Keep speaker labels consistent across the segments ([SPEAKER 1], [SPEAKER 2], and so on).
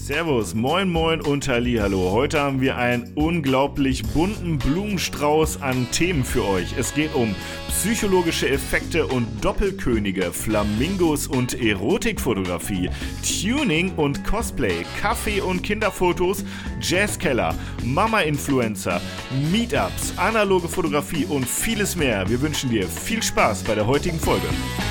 [SPEAKER 1] Servus, moin moin und hallihallo. Heute haben wir einen unglaublich bunten Blumenstrauß an Themen für euch. Es geht um psychologische Effekte und Doppelkönige, Flamingos und Erotikfotografie, Tuning und Cosplay, Kaffee und Kinderfotos, Jazzkeller, Mama-Influencer, Meetups, analoge Fotografie und vieles mehr. Wir wünschen dir viel Spaß bei der heutigen Folge.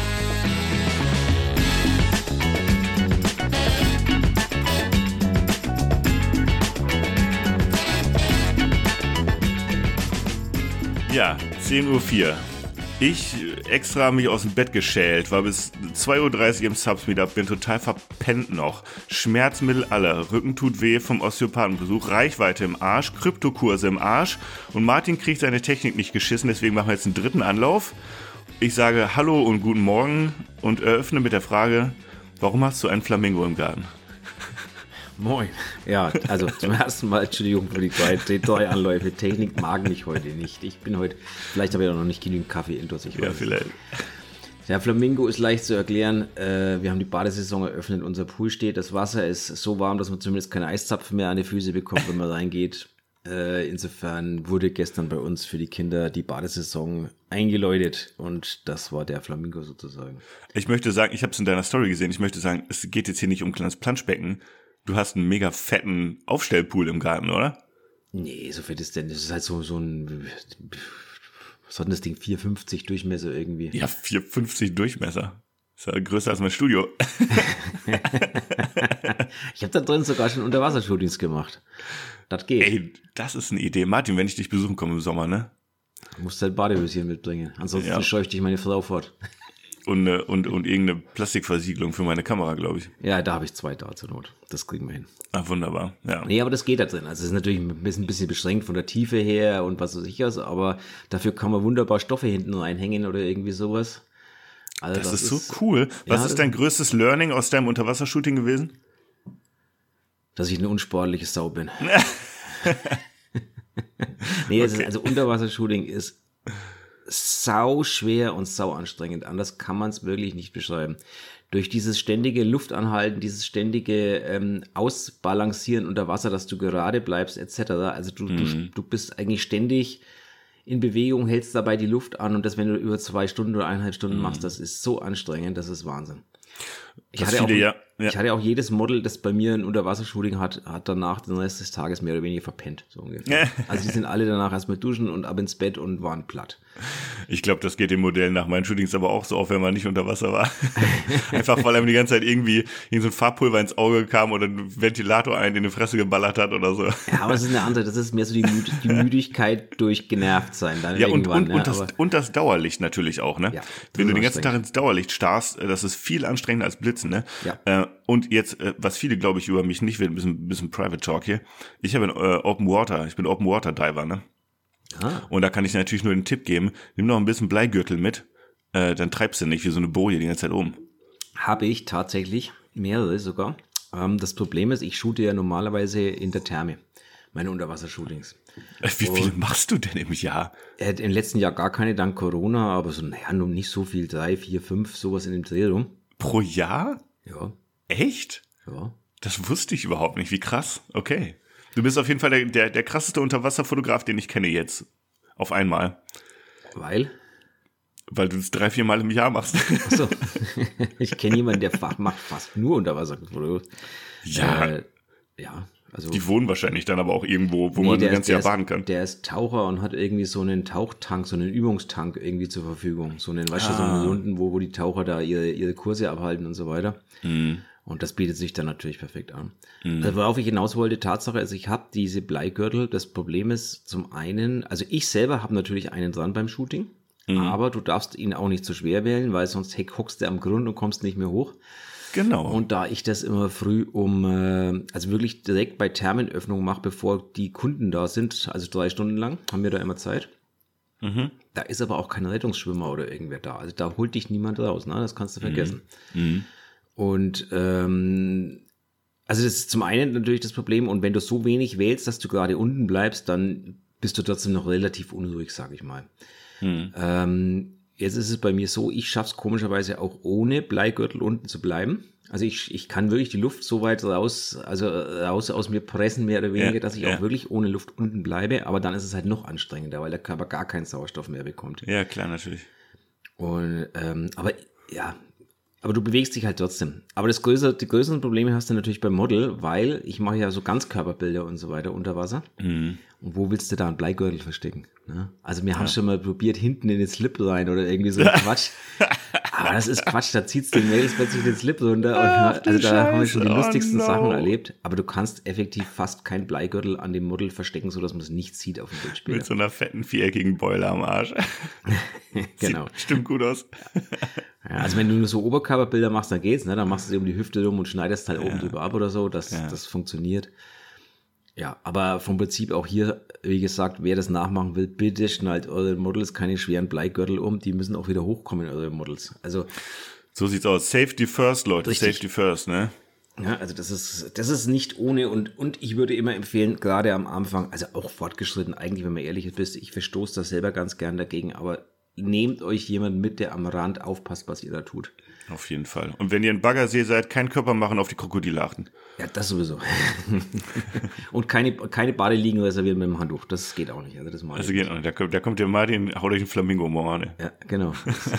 [SPEAKER 1] Ja, 10:04 Uhr. Ich extra mich aus dem Bett geschält, war bis 2:30 Uhr im Subs Meetup, bin total verpennt noch. Schmerzmittel alle, Rücken tut weh vom Osteopathenbesuch, Reichweite im Arsch, Kryptokurse im Arsch und Martin kriegt seine Technik nicht geschissen, deswegen machen wir jetzt einen dritten Anlauf. Ich sage Hallo und guten Morgen und eröffne mit der Frage, warum hast du einen Flamingo im Garten?
[SPEAKER 2] Moin. Ja, also zum ersten Mal, Entschuldigung für die drei Anläufe. Technik mag mich heute nicht. Ich bin heute, vielleicht habe ich auch noch nicht genügend Kaffee intus.
[SPEAKER 1] Ja, vielleicht.
[SPEAKER 2] Der Flamingo ist leicht zu erklären. Wir haben die Badesaison eröffnet, unser Pool steht. Das Wasser ist so warm, dass man zumindest keine Eiszapfen mehr an die Füße bekommt, wenn man reingeht. Insofern wurde gestern bei uns für die Kinder die Badesaison eingeläutet und das war der Flamingo sozusagen.
[SPEAKER 1] Ich möchte sagen, ich habe es in deiner Story gesehen, ich möchte sagen, es geht jetzt hier nicht um ein kleines Planschbecken. Du hast einen mega fetten Aufstellpool im Garten, oder?
[SPEAKER 2] Nee, so fett ist der nicht. Das ist halt so ein, was hat denn das Ding, 4,50 Durchmesser irgendwie?
[SPEAKER 1] Ja, 4,50 Durchmesser. Ist ja größer als mein Studio.
[SPEAKER 2] Ich habe da drin sogar schon Unterwassershootings gemacht. Das geht.
[SPEAKER 1] Ey, das ist eine Idee. Martin, wenn ich dich besuchen komme im Sommer, ne?
[SPEAKER 2] Du musst halt Badehöschen mitbringen. Ansonsten scheucht dich meine Frau fort.
[SPEAKER 1] Und irgendeine Plastikversiegelung für meine Kamera, glaube ich.
[SPEAKER 2] Ja, da habe ich 2 da zur Not. Das kriegen wir hin.
[SPEAKER 1] Ah, wunderbar, ja.
[SPEAKER 2] Nee, aber das geht da drin. Also es ist natürlich ein bisschen beschränkt von der Tiefe her und was weiß ich was, aber dafür kann man wunderbar Stoffe hinten reinhängen oder irgendwie sowas. Also
[SPEAKER 1] das ist so cool. Was ist dein größtes Learning aus deinem Unterwassershooting gewesen?
[SPEAKER 2] Dass ich eine unsportliche Sau bin. Nee, okay. Also Unterwassershooting ist sau schwer und sau anstrengend. Anders kann man es wirklich nicht beschreiben. Durch dieses ständige Luftanhalten, dieses ständige Ausbalancieren unter Wasser, dass du gerade bleibst, etc. Also du bist eigentlich ständig in Bewegung, hältst dabei die Luft an und das, wenn du über 2 Stunden oder 1,5 Stunden machst, das ist so anstrengend, das ist Wahnsinn. Ich hatte auch jedes Model, das bei mir ein Unterwassershooting hat danach den Rest des Tages mehr oder weniger verpennt. So ungefähr. Also die sind alle danach erstmal duschen und ab ins Bett und waren platt.
[SPEAKER 1] Ich glaube, das geht den Modellen nach meinen Shootings aber auch so auf, wenn man nicht unter Wasser war. Einfach, weil einem die ganze Zeit irgendwie so ein Farbpulver ins Auge kam oder ein Ventilator einen in die Fresse geballert hat oder so.
[SPEAKER 2] Ja, aber es ist eine andere, das ist mehr so die Müdigkeit durch genervt sein. Dann
[SPEAKER 1] ja, und das Dauerlicht natürlich auch, ne? Ja, wenn du den ganzen Tag ins Dauerlicht starrst, das ist viel anstrengender als Blitzen, ne? Ja. Und jetzt, was viele, glaube ich, über mich nicht wissen, ein bisschen Private Talk hier. Ich habe ich bin Open Water Diver, ne? Ah. Und da kann ich natürlich nur den Tipp geben, nimm noch ein bisschen Bleigürtel mit, dann treibst du nicht wie so eine Boje die ganze Zeit oben.
[SPEAKER 2] Habe ich tatsächlich, mehrere sogar. Das Problem ist, ich shoote ja normalerweise in der Therme, meine Unterwassershootings.
[SPEAKER 1] Wie viele machst du denn im Jahr?
[SPEAKER 2] Im letzten Jahr gar keine, dank Corona, aber so, nur nicht so viel, 3, 4, 5, sowas in dem Dreh rum.
[SPEAKER 1] Pro Jahr?
[SPEAKER 2] Ja.
[SPEAKER 1] Echt?
[SPEAKER 2] Ja.
[SPEAKER 1] Das wusste ich überhaupt nicht, wie krass. Okay. Du bist auf jeden Fall der krasseste Unterwasserfotograf, den ich kenne jetzt. Auf einmal.
[SPEAKER 2] Weil?
[SPEAKER 1] Weil du das 3-4 Mal im Jahr machst.
[SPEAKER 2] Achso. Ich kenne jemanden, der macht fast nur Unterwasserfotografie.
[SPEAKER 1] Ja.
[SPEAKER 2] Ja. Also,
[SPEAKER 1] die wohnen wahrscheinlich dann aber auch irgendwo, wo man das ganze Jahr baden kann.
[SPEAKER 2] Der ist Taucher und hat irgendwie so einen Tauchtank, so einen Übungstank irgendwie zur Verfügung. So einen, weißt du, so einen Runden, wo die Taucher da ihre Kurse abhalten und so weiter. Mhm. Und das bietet sich dann natürlich perfekt an. Mhm. Also worauf ich hinaus wollte, Tatsache, also ich habe diese Bleigürtel. Das Problem ist zum einen, also ich selber habe natürlich einen dran beim Shooting, aber du darfst ihn auch nicht zu schwer wählen, weil sonst hockst du am Grund und kommst nicht mehr hoch.
[SPEAKER 1] Genau.
[SPEAKER 2] Und da ich das immer früh also wirklich direkt bei Thermenöffnung mache, bevor die Kunden da sind, also 3 Stunden lang, haben wir da immer Zeit. Mhm. Da ist aber auch kein Rettungsschwimmer oder irgendwer da. Also da holt dich niemand raus, ne? Das kannst du vergessen. Mhm. Und also das ist zum einen natürlich das Problem, und wenn du so wenig wählst, dass du gerade unten bleibst, dann bist du trotzdem noch relativ unruhig, sag ich mal. Mhm. Jetzt ist es bei mir so, ich schaffe es komischerweise auch ohne Bleigürtel unten zu bleiben. Also ich kann wirklich die Luft so weit raus aus mir pressen, mehr oder weniger, dass ich auch wirklich ohne Luft unten bleibe. Aber dann ist es halt noch anstrengender, weil der Körper gar keinen Sauerstoff mehr bekommt.
[SPEAKER 1] Ja, klar, natürlich.
[SPEAKER 2] Und, aber du bewegst dich halt trotzdem. Aber die größeren Probleme hast du natürlich beim Model, weil ich mache ja so Ganzkörperbilder und so weiter unter Wasser. Mhm. Und wo willst du da einen Bleigürtel verstecken? Ne? Also wir haben schon mal probiert, hinten in den Slip rein oder irgendwie so Quatsch. Aber das ist Quatsch, da zieht's den Mädels plötzlich den Slip runter. Also da haben wir schon die lustigsten Sachen erlebt. Aber du kannst effektiv fast keinen Bleigürtel an dem Model verstecken, sodass man es nicht sieht auf dem Bild später.
[SPEAKER 1] Mit so einer fetten viereckigen Beule am Arsch.
[SPEAKER 2] Genau.
[SPEAKER 1] Stimmt gut aus.
[SPEAKER 2] Ja, also wenn du nur so Oberkörperbilder machst, dann geht's, ne? Dann machst du dir um die Hüfte rum und schneidest halt oben drüber ab oder so. Das funktioniert. Ja, aber vom Prinzip auch hier, wie gesagt, wer das nachmachen will, bitte schnallt eure Models keine schweren Bleigürtel um. Die müssen auch wieder hochkommen, eure Models. Also
[SPEAKER 1] so sieht's aus. Safety first, Leute.
[SPEAKER 2] Richtig.
[SPEAKER 1] Safety first, ne?
[SPEAKER 2] Ja, also das ist nicht ohne und ich würde immer empfehlen, gerade am Anfang, also auch fortgeschritten, eigentlich, wenn man ehrlich ist, ich verstoße das selber ganz gern dagegen, aber nehmt euch jemanden mit, der am Rand aufpasst, was ihr da tut.
[SPEAKER 1] Auf jeden Fall. Und wenn ihr in Baggersee seid, keinen Körper machen, auf die Krokodile achten.
[SPEAKER 2] Ja, das sowieso. Und keine Badeliegen reservieren mit dem Handtuch. Das geht auch nicht. Also das
[SPEAKER 1] geht auch nicht. Da kommt der Martin, haut euch einen Flamingo um Ohren.
[SPEAKER 2] Ja, genau.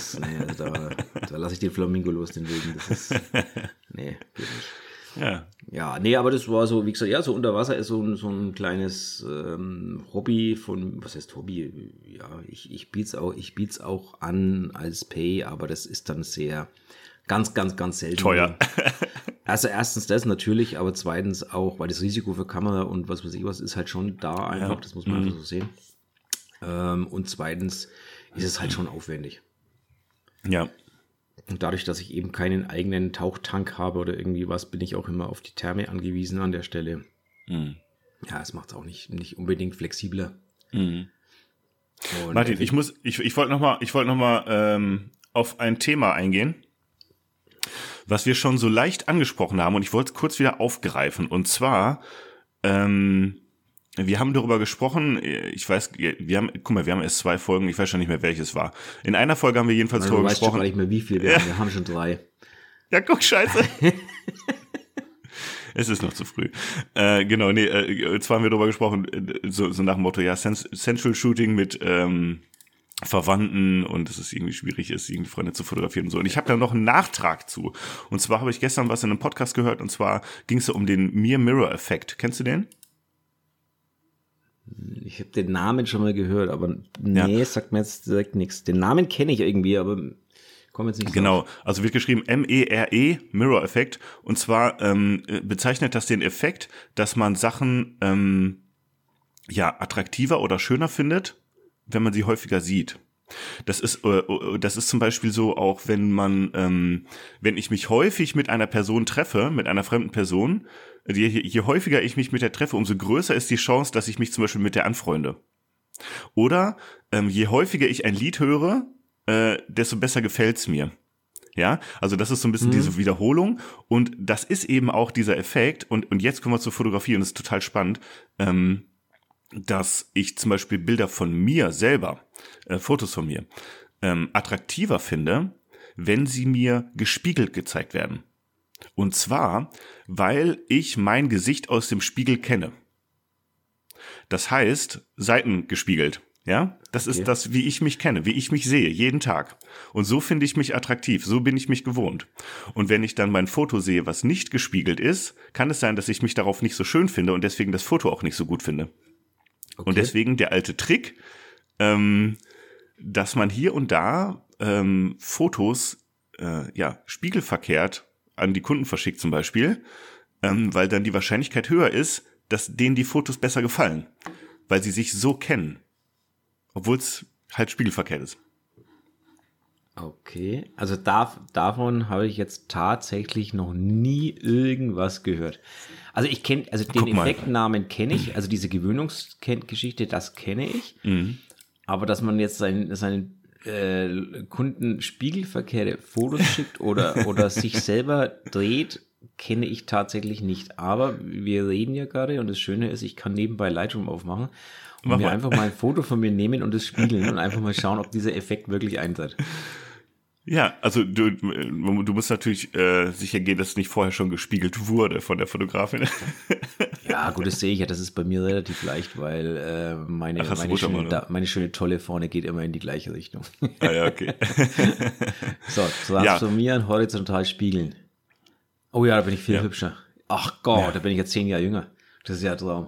[SPEAKER 2] Da lasse ich den Flamingo los, den Wilden. Nee, geht nicht. Ja, nee, aber das war so, wie gesagt, ja, so unter Wasser ist so ein kleines Hobby was heißt Hobby? Ja, ich biet's auch an als Pay, aber das ist dann sehr ganz, ganz, ganz selten.
[SPEAKER 1] Teuer.
[SPEAKER 2] Also erstens das natürlich, aber zweitens auch, weil das Risiko für Kamera und was weiß ich was ist halt schon da einfach, das muss man einfach so sehen. Und zweitens ist es halt schon aufwendig.
[SPEAKER 1] Ja.
[SPEAKER 2] Und dadurch, dass ich eben keinen eigenen Tauchtank habe oder irgendwie was, bin ich auch immer auf die Therme angewiesen an der Stelle. Mhm. Ja, es macht es auch nicht unbedingt flexibler.
[SPEAKER 1] Mhm. Martin, ich wollte noch mal auf ein Thema eingehen, was wir schon so leicht angesprochen haben, und ich wollte es kurz wieder aufgreifen. Und zwar, wir haben darüber gesprochen, wir haben erst 2 Folgen, ich weiß schon nicht mehr, welches war. In einer Folge haben wir jedenfalls darüber gesprochen. Ich weiß schon gar
[SPEAKER 2] nicht mehr, wie viel wir haben schon 3.
[SPEAKER 1] Ja, guck, scheiße. Es ist noch zu früh. Zwar haben wir darüber gesprochen, so nach dem Motto, ja, Central Shooting mit Verwandten und dass es irgendwie schwierig ist, irgendwie Freunde zu fotografieren und so. Und ich habe da noch einen Nachtrag zu. Und zwar habe ich gestern was in einem Podcast gehört, und zwar ging es um den Mirror-Effekt. Kennst du den?
[SPEAKER 2] Ich habe den Namen schon mal gehört, aber nee, sagt mir jetzt direkt nichts. Den Namen kenne ich irgendwie, aber komme jetzt nicht so.
[SPEAKER 1] Genau, also wird geschrieben MERE, Mirror-Effekt. Und zwar bezeichnet das den Effekt, dass man Sachen attraktiver oder schöner findet, wenn man sie häufiger sieht. Das ist zum Beispiel so auch, wenn ich mich häufig mit einer Person treffe, mit einer fremden Person, je häufiger ich mich mit der treffe, umso größer ist die Chance, dass ich mich zum Beispiel mit der anfreunde. Oder je häufiger ich ein Lied höre, desto besser gefällt's mir. Ja, also das ist so ein bisschen diese Wiederholung, und das ist eben auch dieser Effekt, und jetzt kommen wir zur Fotografie, und das ist total spannend, dass ich zum Beispiel Bilder von mir selber, Fotos von mir, attraktiver finde, wenn sie mir gespiegelt gezeigt werden. Und zwar, weil ich mein Gesicht aus dem Spiegel kenne. Das heißt, seitengespiegelt. Ja, das ist das, wie ich mich kenne, wie ich mich sehe, jeden Tag. Und so finde ich mich attraktiv, so bin ich mich gewohnt. Und wenn ich dann mein Foto sehe, was nicht gespiegelt ist, kann es sein, dass ich mich darauf nicht so schön finde und deswegen das Foto auch nicht so gut finde. Okay. Und deswegen der alte Trick, dass man hier und da Fotos spiegelverkehrt an die Kunden verschickt zum Beispiel, weil dann die Wahrscheinlichkeit höher ist, dass denen die Fotos besser gefallen, weil sie sich so kennen, obwohl es halt spiegelverkehrt ist.
[SPEAKER 2] Okay, also davon habe ich jetzt tatsächlich noch nie irgendwas gehört. Also ich kenne, den Effektnamen kenne ich, also diese Gewöhnungsgeschichte, das kenne ich. Mhm. Aber dass man jetzt seinen Kunden spiegelverkehrte Fotos schickt oder sich selber dreht, kenne ich tatsächlich nicht. Aber wir reden ja gerade und das Schöne ist, ich kann nebenbei Lightroom aufmachen und mir einfach mal ein Foto von mir nehmen und es spiegeln und einfach mal schauen, ob dieser Effekt wirklich eintritt.
[SPEAKER 1] Ja, also du musst natürlich sicher gehen, dass es nicht vorher schon gespiegelt wurde von der Fotografin.
[SPEAKER 2] Ja, gut, das sehe ich ja. Das ist bei mir relativ leicht, weil meine schöne Tolle vorne geht immer in die gleiche Richtung.
[SPEAKER 1] Ah ja, okay.
[SPEAKER 2] So, transformieren, horizontal spiegeln. Oh ja, da bin ich viel hübscher. Ach Gott, da bin ich jetzt 10 Jahre jünger. Das ist ja ein Traum.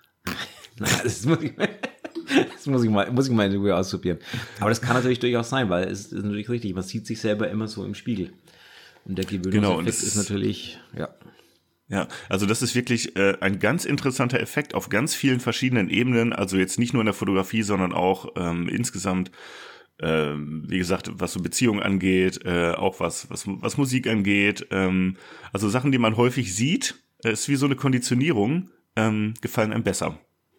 [SPEAKER 2] Das muss ich mal in Ruhe ausprobieren. Aber das kann natürlich durchaus sein, weil es ist natürlich richtig. Man sieht sich selber immer so im Spiegel. Und der Gewöhnungseffekt ist natürlich, ja.
[SPEAKER 1] Ja, also das ist wirklich ein ganz interessanter Effekt auf ganz vielen verschiedenen Ebenen. Also jetzt nicht nur in der Fotografie, sondern auch insgesamt, wie gesagt, was so Beziehungen angeht, auch was Musik angeht. Also Sachen, die man häufig sieht, ist wie so eine Konditionierung, gefallen einem besser.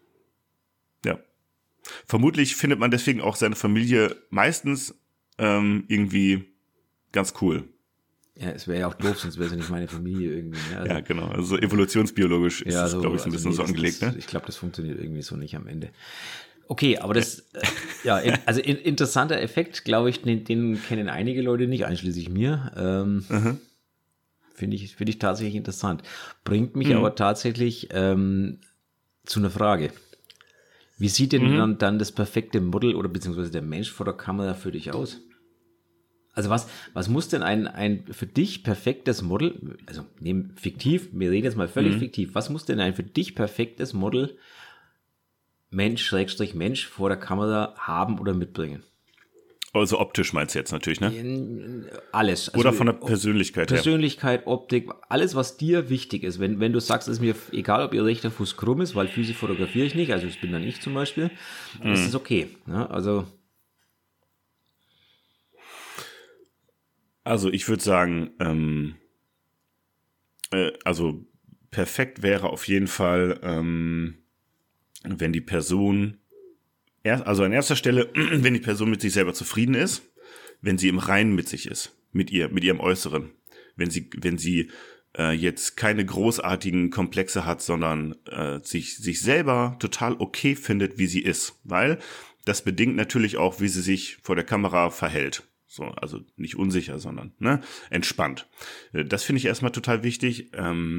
[SPEAKER 1] Ja. Vermutlich findet man deswegen auch seine Familie meistens irgendwie ganz cool.
[SPEAKER 2] Ja, es wäre ja auch doof, sonst wäre es ja nicht meine Familie irgendwie. Ne? Also,
[SPEAKER 1] ja, genau. Also evolutionsbiologisch ist das, glaube ich, so ein bisschen so angelegt. Ne?
[SPEAKER 2] Ich glaube, das funktioniert irgendwie so nicht am Ende. Okay, aber das, interessanter Effekt, glaube ich, den kennen einige Leute nicht, einschließlich mir. Finde ich tatsächlich interessant. Bringt mich aber tatsächlich zu einer Frage. Wie sieht denn dann das perfekte Model oder beziehungsweise der Mensch vor der Kamera für dich aus? Also was muss denn ein für dich perfektes Model, also nehmen fiktiv, wir reden jetzt mal völlig fiktiv, was muss denn ein für dich perfektes Model Mensch vor der Kamera haben oder mitbringen?
[SPEAKER 1] Also optisch meinst du jetzt natürlich, ne?
[SPEAKER 2] Alles. Also
[SPEAKER 1] oder von der Persönlichkeit her.
[SPEAKER 2] Persönlichkeit, Optik, alles, was dir wichtig ist. Wenn du sagst, es ist mir egal, ob ihr rechter Fuß krumm ist, weil Füße fotografiere ich nicht, also das bin dann ich zum Beispiel, ist es okay. Ne?
[SPEAKER 1] Also ich würde sagen, also perfekt wäre auf jeden Fall, wenn die Person, also an erster Stelle, wenn die Person mit sich selber zufrieden ist, wenn sie im Reinen mit sich ist, mit ihrem Äußeren, wenn sie jetzt keine großartigen Komplexe hat, sondern sich selber total okay findet, wie sie ist, weil das bedingt natürlich auch, wie sie sich vor der Kamera verhält. So, also nicht unsicher, sondern entspannt. Das finde ich erstmal total wichtig.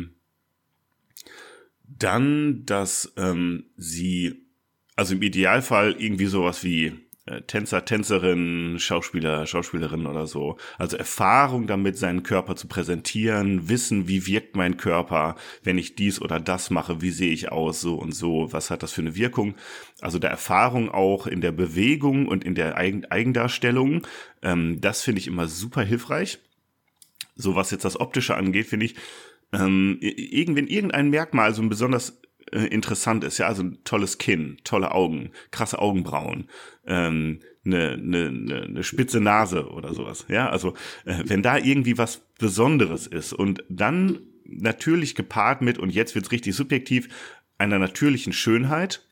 [SPEAKER 1] Dann, dass sie, also im Idealfall irgendwie sowas wie Tänzer, Tänzerin, Schauspieler, Schauspielerin oder so. Also Erfahrung damit, seinen Körper zu präsentieren, wissen, wie wirkt mein Körper, wenn ich dies oder das mache, wie sehe ich aus, so und so, was hat das für eine Wirkung. Also der Erfahrung auch in der Bewegung und in der Eigendarstellung, das finde ich immer super hilfreich. So was jetzt das Optische angeht, finde ich, wenn irgendein Merkmal so ein besonders interessant ist, ja, also ein tolles Kinn, tolle Augen, krasse Augenbrauen, eine spitze Nase oder sowas, ja, also wenn da irgendwie was Besonderes ist und dann natürlich gepaart mit, und jetzt wird's richtig subjektiv, einer natürlichen Schönheit,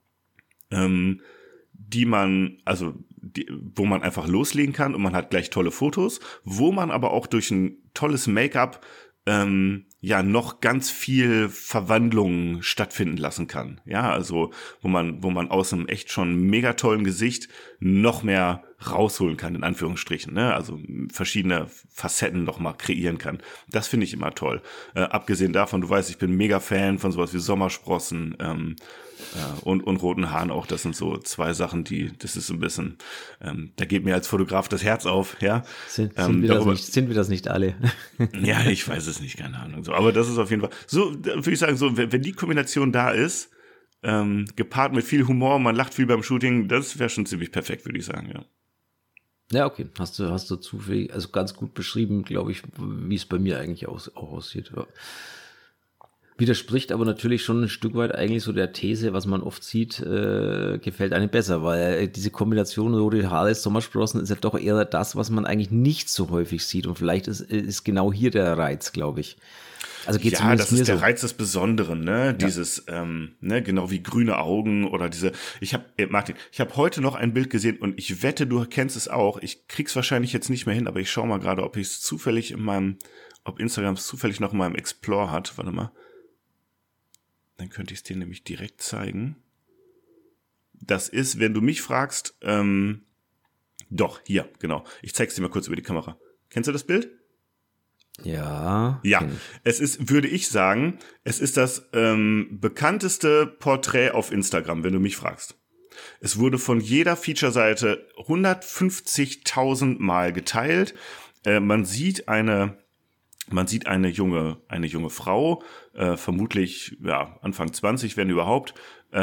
[SPEAKER 1] wo man einfach loslegen kann und man hat gleich tolle Fotos, wo man aber auch durch ein tolles Make-up noch ganz viel Verwandlung stattfinden lassen kann. Ja, also wo man aus einem echt schon mega tollen Gesicht noch mehr rausholen kann, in Anführungsstrichen, ne? Also verschiedene Facetten noch mal kreieren kann. Das finde ich immer toll. Abgesehen davon, du weißt, ich bin mega Fan von sowas wie Sommersprossen und roten Haaren auch. Das sind so zwei Sachen, das ist so ein bisschen, da geht mir als Fotograf das Herz auf, ja.
[SPEAKER 2] Sind wir das nicht alle?
[SPEAKER 1] Ja, ich weiß es nicht, keine Ahnung. So, aber das ist auf jeden Fall, so würde ich sagen, so wenn die Kombination da ist, gepaart mit viel Humor, man lacht viel beim Shooting, das wäre schon ziemlich perfekt, würde ich sagen, ja.
[SPEAKER 2] Ja, okay. Hast du zufällig, also ganz gut beschrieben, glaube ich, wie es bei mir eigentlich auch aussieht. Ja. Widerspricht aber natürlich schon ein Stück weit eigentlich so der These, was man oft sieht, gefällt einem besser, weil diese Kombination rote Haare, Sommersprossen ist ja doch eher das, was man eigentlich nicht so häufig sieht, und vielleicht ist genau hier der Reiz, glaube ich. Also geht's
[SPEAKER 1] ja, das ist der Reiz des Besonderen, ne? Ja. Dieses, genau wie grüne Augen oder Martin, ich habe heute noch ein Bild gesehen und ich wette, du kennst es auch. Ich krieg's wahrscheinlich jetzt nicht mehr hin, aber ich schaue mal gerade, ob ich es zufällig in meinem ob Instagram es zufällig noch in meinem Explore hat. Warte mal. Dann könnte ich es dir nämlich direkt zeigen. Das ist, wenn du mich fragst, doch, hier, genau. Ich zeig's dir mal kurz über die Kamera. Kennst du das Bild?
[SPEAKER 2] Ja.
[SPEAKER 1] Ja, es ist, würde ich sagen, es ist das bekannteste Porträt auf Instagram, wenn du mich fragst. Es wurde von jeder Feature-Seite 150.000 Mal geteilt. Man sieht eine junge Frau, vermutlich ja Anfang 20, wenn überhaupt.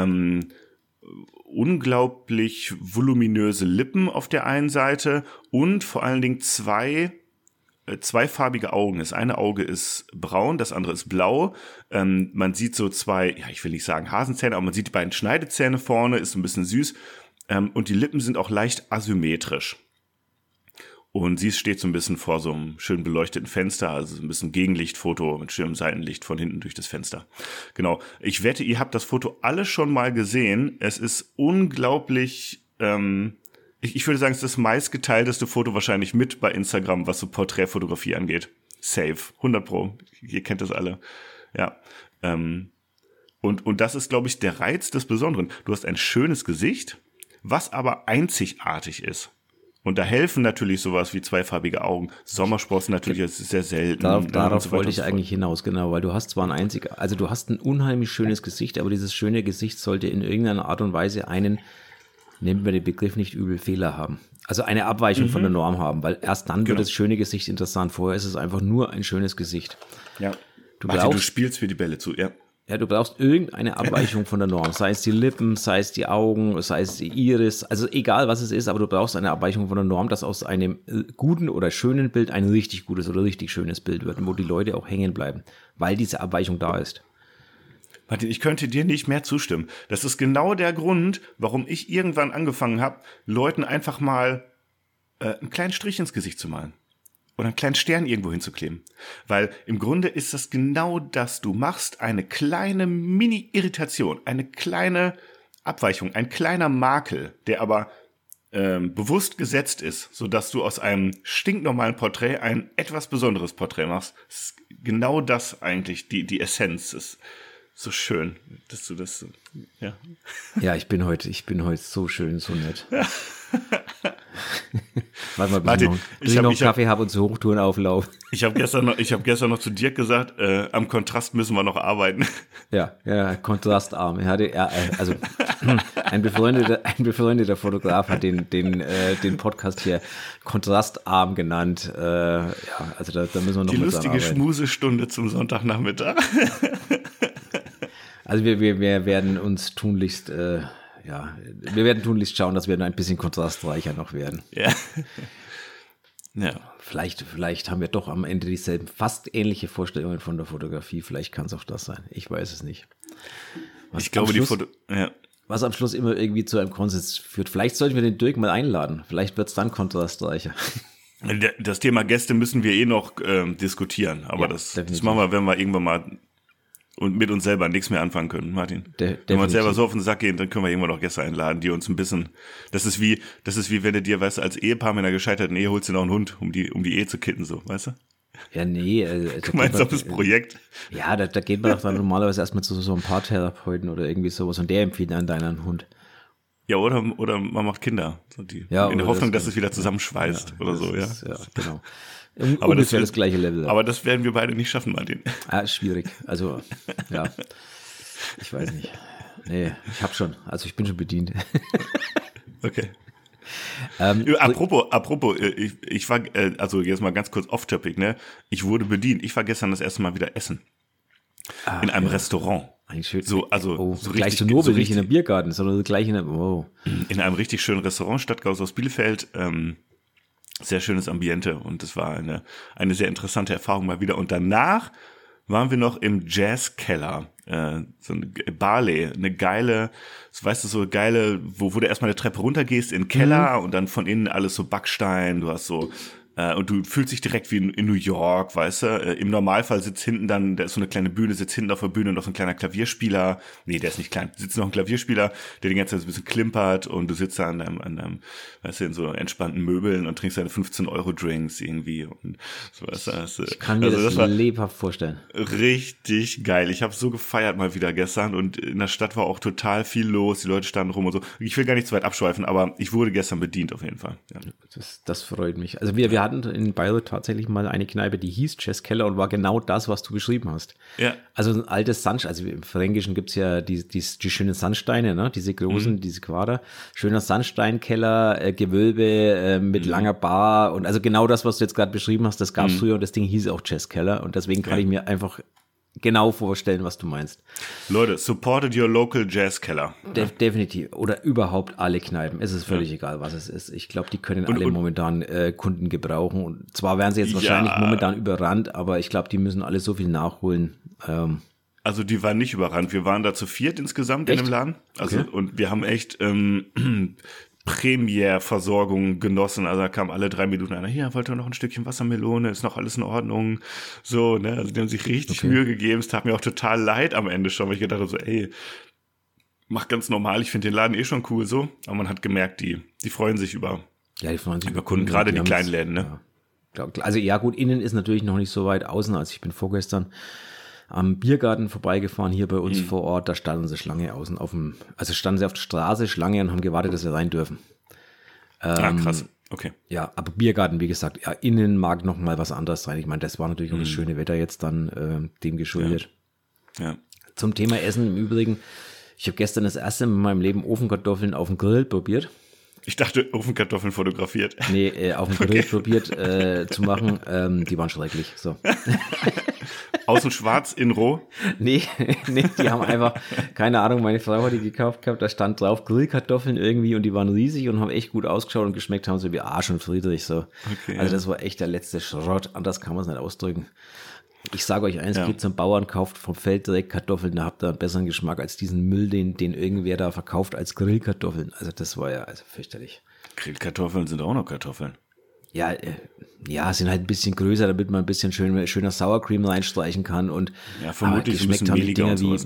[SPEAKER 1] Unglaublich voluminöse Lippen auf der einen Seite und vor allen Dingen zweifarbige Augen. Das eine Auge ist braun, das andere ist blau. Man sieht so zwei, ja, ich will nicht sagen Hasenzähne, aber man sieht die beiden Schneidezähne vorne, ist ein bisschen süß. Und die Lippen sind auch leicht asymmetrisch. Und sie steht so ein bisschen vor so einem schön beleuchteten Fenster, also so ein bisschen Gegenlichtfoto mit schönem Seitenlicht von hinten durch das Fenster. Genau. Ich wette, ihr habt das Foto alle schon mal gesehen. Es ist unglaublich, ich würde sagen, es ist das meistgeteilteste Foto wahrscheinlich mit bei Instagram, was so Porträtfotografie angeht. Safe. 100 Pro. Ihr kennt das alle. Ja. Und das ist, glaube ich, der Reiz des Besonderen. Du hast ein schönes Gesicht, was aber einzigartig ist. Und da helfen natürlich sowas wie zweifarbige Augen. Sommersprossen natürlich ist sehr selten.
[SPEAKER 2] Darauf
[SPEAKER 1] so
[SPEAKER 2] wollte ich eigentlich hinaus, genau, weil du hast zwar du hast ein unheimlich schönes Gesicht, aber dieses schöne Gesicht sollte in irgendeiner Art und Weise nehmen wir den Begriff nicht übel, Fehler haben. Also eine Abweichung von der Norm haben, weil erst dann wird das schöne Gesicht interessant. Vorher ist es einfach nur ein schönes Gesicht.
[SPEAKER 1] Ja. Du spielst für die Bälle zu, ja.
[SPEAKER 2] Ja, du brauchst irgendeine Abweichung von der Norm, sei es die Lippen, sei es die Augen, sei es die Iris, also egal was es ist, aber du brauchst eine Abweichung von der Norm, dass aus einem guten oder schönen Bild ein richtig gutes oder richtig schönes Bild wird, wo die Leute auch hängen bleiben, weil diese Abweichung da ist.
[SPEAKER 1] Martin, ich könnte dir nicht mehr zustimmen. Das ist genau der Grund, warum ich irgendwann angefangen habe, Leuten einfach mal einen kleinen Strich ins Gesicht zu malen. Oder einen kleinen Stern irgendwo hinzukleben. Weil im Grunde ist das genau das. Du machst eine kleine Mini-Irritation, eine kleine Abweichung, ein kleiner Makel, der aber bewusst gesetzt ist, sodass du aus einem stinknormalen Porträt ein etwas besonderes Porträt machst. Das ist genau das eigentlich, die Essenz ist. So schön, dass du das, ja.
[SPEAKER 2] Ja, ich bin heute so schön, so nett. Warte mal,
[SPEAKER 1] Martin,
[SPEAKER 2] ich noch einen Kaffee habe und zu Hochtouren auflaufe.
[SPEAKER 1] Ich habe gestern noch zu Dirk gesagt, am Kontrast müssen wir noch arbeiten.
[SPEAKER 2] Ja, kontrastarm. Also ein befreundeter Fotograf hat den Podcast hier kontrastarm genannt. Ja, also da müssen wir noch
[SPEAKER 1] die lustige Schmusestunde zum Sonntagnachmittag.
[SPEAKER 2] Also wir werden uns tunlichst schauen, dass wir ein bisschen kontrastreicher noch werden.
[SPEAKER 1] Ja. Ja.
[SPEAKER 2] Vielleicht haben wir doch am Ende dieselben, fast ähnliche Vorstellungen von der Fotografie. Vielleicht kann es auch das sein. Ich weiß es nicht.
[SPEAKER 1] Ich glaube,
[SPEAKER 2] was am Schluss immer irgendwie zu einem Konsens führt. Vielleicht sollten wir den Dirk mal einladen. Vielleicht wird es dann kontrastreicher.
[SPEAKER 1] Das Thema Gäste müssen wir noch diskutieren. Aber ja, das machen wir, wenn wir irgendwann mal und mit uns selber nichts mehr anfangen können, Martin. Wenn wir uns selber so auf den Sack gehen, dann können wir irgendwann noch Gäste einladen, die uns ein bisschen, das ist wie, wenn du dir, weißt du, als Ehepaar mit einer gescheiterten Ehe holst du noch einen Hund, um die Ehe zu kitten, so, weißt du?
[SPEAKER 2] Ja, nee.
[SPEAKER 1] Gemeinsames Projekt.
[SPEAKER 2] Ja, da geht man doch dann normalerweise erstmal zu so einem Paartherapeuten oder irgendwie sowas und der empfiehlt dann deinen Hund.
[SPEAKER 1] Ja, oder man macht Kinder, so in der Hoffnung, dass es wieder zusammenschweißt oder so, ja.
[SPEAKER 2] Ja, genau. Aber ungefähr das gleiche Level.
[SPEAKER 1] Aber das werden wir beide nicht schaffen, Martin.
[SPEAKER 2] Schwierig. Also, ja. Ich weiß nicht. Nee, ich bin schon bedient.
[SPEAKER 1] Okay. Apropos, ich war, also jetzt mal ganz kurz off-topic, ne? Ich wurde bedient. Ich war gestern das erste Mal wieder essen. In einem Restaurant. So
[SPEAKER 2] gleich so nobel, nicht in einem Biergarten, sondern gleich in
[SPEAKER 1] einem richtig schönen Restaurant, Stadtgauss aus Bielefeld. Sehr schönes Ambiente und es war eine sehr interessante Erfahrung mal wieder. Und danach waren wir noch im Jazzkeller, so eine Barley, eine geile, weißt du, so geile, wo du erstmal eine Treppe runtergehst in den Keller und dann von innen alles so Backstein, du hast so Und du fühlst dich direkt wie in New York, weißt du? Im Normalfall sitzt hinten dann, da ist so eine kleine Bühne, sitzt hinten auf der Bühne noch so ein kleiner Klavierspieler. Nee, der ist nicht klein. Sitzt noch ein Klavierspieler, der die ganze Zeit so ein bisschen klimpert und du sitzt da an deinem, weißt du, in so entspannten Möbeln und trinkst deine 15-Euro-Drinks irgendwie und so was.
[SPEAKER 2] Ich kann mir das lebhaft vorstellen.
[SPEAKER 1] Richtig geil. Ich habe so gefeiert mal wieder gestern und in der Stadt war auch total viel los. Die Leute standen rum und so. Ich will gar nicht zu weit abschweifen, aber ich wurde gestern bedient auf jeden Fall. Ja.
[SPEAKER 2] Das freut mich. Also wir hatten in Bayreuth tatsächlich mal eine Kneipe, die hieß Jazz Keller und war genau das, was du beschrieben hast.
[SPEAKER 1] Ja.
[SPEAKER 2] Also ein altes also im Fränkischen gibt's ja die schönen Sandsteine, ne? Diese großen, diese Quader. Schöner Sandsteinkeller, Gewölbe mit langer Bar und also genau das, was du jetzt gerade beschrieben hast, das gab's früher und das Ding hieß auch Jazz Keller und deswegen kann ich mir einfach genau vorstellen, was du meinst.
[SPEAKER 1] Leute, supported your local Jazz Keller.
[SPEAKER 2] Definitiv. Oder überhaupt alle Kneipen. Es ist völlig egal, was es ist. Ich glaube, die können alle momentan Kunden gebrauchen. Und zwar werden sie jetzt wahrscheinlich momentan überrannt, aber ich glaube, die müssen alle so viel nachholen.
[SPEAKER 1] Also die waren nicht überrannt. Wir waren da zu 4 insgesamt in dem Laden. Also und wir haben echt Premierversorgung genossen, also da kam alle 3 Minuten einer, hier, wollt ihr noch ein Stückchen Wassermelone, ist noch alles in Ordnung, so, ne, also die haben sich richtig Mühe gegeben, es tat mir auch total leid am Ende schon, weil ich gedacht habe so, ey, mach ganz normal, ich finde den Laden schon cool so, aber man hat gemerkt, die freuen sich über Kunden, gerade die kleinen Läden, ne.
[SPEAKER 2] Ja. Also ja gut, innen ist natürlich noch nicht so weit, außen, also ich bin vorgestern am Biergarten vorbeigefahren, hier bei uns vor Ort, da standen sie Schlange außen standen sie auf der Straße, Schlange und haben gewartet, dass wir rein dürfen.
[SPEAKER 1] Krass, okay.
[SPEAKER 2] Ja, aber Biergarten, wie gesagt, ja, innen mag noch mal was anderes sein. Ich meine, das war natürlich auch das schöne Wetter jetzt dann dem geschuldet.
[SPEAKER 1] Ja.
[SPEAKER 2] Zum Thema Essen im Übrigen, ich habe gestern das erste Mal in meinem Leben Ofenkartoffeln auf dem Grill probiert.
[SPEAKER 1] Ich dachte, Ofenkartoffeln fotografiert.
[SPEAKER 2] Nee, auf dem Grill probiert zu machen. Die waren schrecklich. So.
[SPEAKER 1] Außen schwarz, innen roh?
[SPEAKER 2] Nee, die haben einfach, keine Ahnung, meine Frau hat die gekauft gehabt, da stand drauf Grillkartoffeln irgendwie und die waren riesig und haben echt gut ausgeschaut und geschmeckt haben so wie Arsch und Friedrich. So. Okay, also das war echt der letzte Schrott, anders kann man es nicht ausdrücken. Ich sage euch eins, geht zum Bauern, kauft vom Feld direkt Kartoffeln, da habt ihr einen besseren Geschmack als diesen Müll, den irgendwer da verkauft als Grillkartoffeln. Also das war ja fürchterlich.
[SPEAKER 1] Grillkartoffeln sind auch noch Kartoffeln.
[SPEAKER 2] Ja, sind halt ein bisschen größer, damit man ein bisschen schöner Sour Cream reinstreichen kann und
[SPEAKER 1] ja, vermutlich schmeckt haben die Dinger
[SPEAKER 2] wie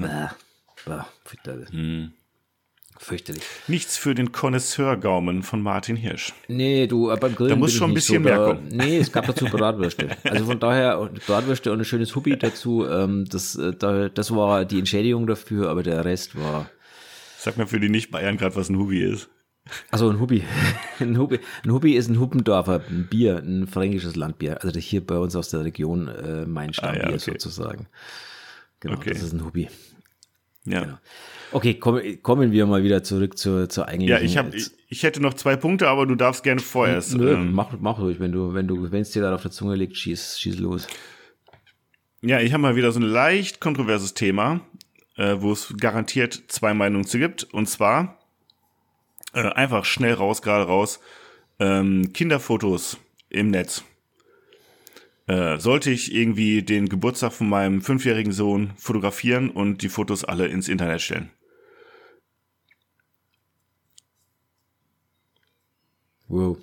[SPEAKER 2] fürchterlich.
[SPEAKER 1] Nichts für den Connoisseur-Gaumen von Martin Hirsch.
[SPEAKER 2] Nee, du, beim Grillen
[SPEAKER 1] da muss schon ein bisschen mehr kommen.
[SPEAKER 2] Nee, es gab dazu Bratwürste. Also von daher Bratwürste und ein schönes Hubby dazu. Das war die Entschädigung dafür, aber der Rest war.
[SPEAKER 1] Sag mal für die Nicht-Bayern gerade, was ein Hubby ist.
[SPEAKER 2] Also ein Hubby. Ein Hubby ist ein Huppendorfer, ein Bier, ein fränkisches Landbier. Also das hier bei uns aus der Region mein Stammbier sozusagen. Genau, das ist ein Hubby.
[SPEAKER 1] Ja.
[SPEAKER 2] Genau. Okay, kommen wir mal wieder zurück zur eigentlichen.
[SPEAKER 1] Ja, ich hätte noch 2 Punkte, aber du darfst gerne vorerst.
[SPEAKER 2] Nö, mach ruhig, wenn es dir da auf der Zunge liegt, schieß los.
[SPEAKER 1] Ja, ich habe mal wieder so ein leicht kontroverses Thema, wo es garantiert 2 Meinungen zu gibt. Und zwar einfach schnell gerade raus, Kinderfotos im Netz. Sollte ich irgendwie den Geburtstag von meinem 5-jährigen Sohn fotografieren und die Fotos alle ins Internet stellen?
[SPEAKER 2] Wow.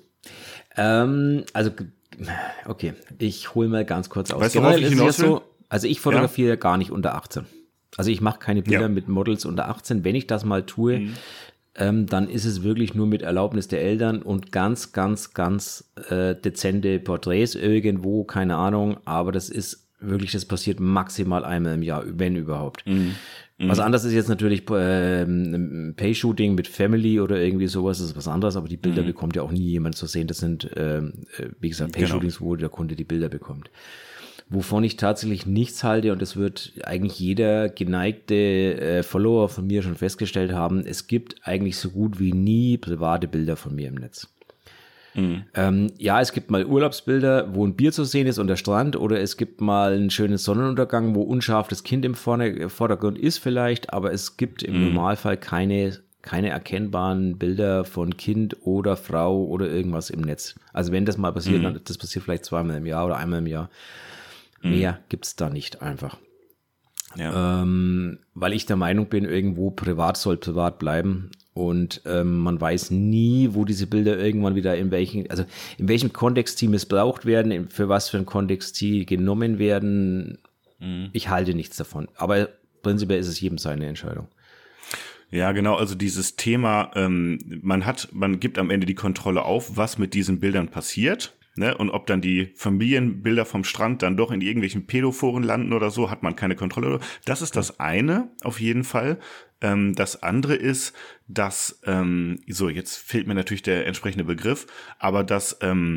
[SPEAKER 2] Okay, ich hole mal ganz kurz aus.
[SPEAKER 1] Weißt du, worauf ich hinaus will?
[SPEAKER 2] Also ich fotografiere gar nicht unter 18. Also ich mache keine Bilder mit Models unter 18. Wenn ich das mal tue, dann ist es wirklich nur mit Erlaubnis der Eltern und ganz, ganz, ganz dezente Porträts irgendwo, keine Ahnung, aber das ist wirklich, das passiert maximal einmal im Jahr, wenn überhaupt. Was anderes ist jetzt natürlich Pay-Shooting mit Family oder irgendwie sowas, das ist was anderes, aber die Bilder bekommt ja auch nie jemand zu sehen. Das sind, wie gesagt, Pay-Shootings, wo der Kunde die Bilder bekommt. Wovon ich tatsächlich nichts halte, und das wird eigentlich jeder geneigte Follower von mir schon festgestellt haben, es gibt eigentlich so gut wie nie private Bilder von mir im Netz. Es gibt mal Urlaubsbilder, wo ein Bier zu sehen ist und der Strand, oder es gibt mal einen schönen Sonnenuntergang, wo unscharf das Kind im Vordergrund ist vielleicht, aber es gibt im Normalfall keine erkennbaren Bilder von Kind oder Frau oder irgendwas im Netz. Also wenn das mal passiert, dann das passiert vielleicht 2-mal im Jahr oder einmal im Jahr. Mehr gibt's da nicht einfach. Ja. Weil ich der Meinung bin, irgendwo privat soll privat bleiben. Und man weiß nie, wo diese Bilder irgendwann wieder in welchem Kontext sie missbraucht werden, für was für einen Kontext sie genommen werden. Ich halte nichts davon. Aber prinzipiell ist es jedem seine Entscheidung.
[SPEAKER 1] Ja, genau, also dieses Thema, man gibt am Ende die Kontrolle auf, was mit diesen Bildern passiert, ne? Und ob dann die Familienbilder vom Strand dann doch in irgendwelchen Pädoforen landen oder so, hat man keine Kontrolle. Das ist das eine, auf jeden Fall. Das andere ist, dass, jetzt fehlt mir natürlich der entsprechende Begriff, aber dass,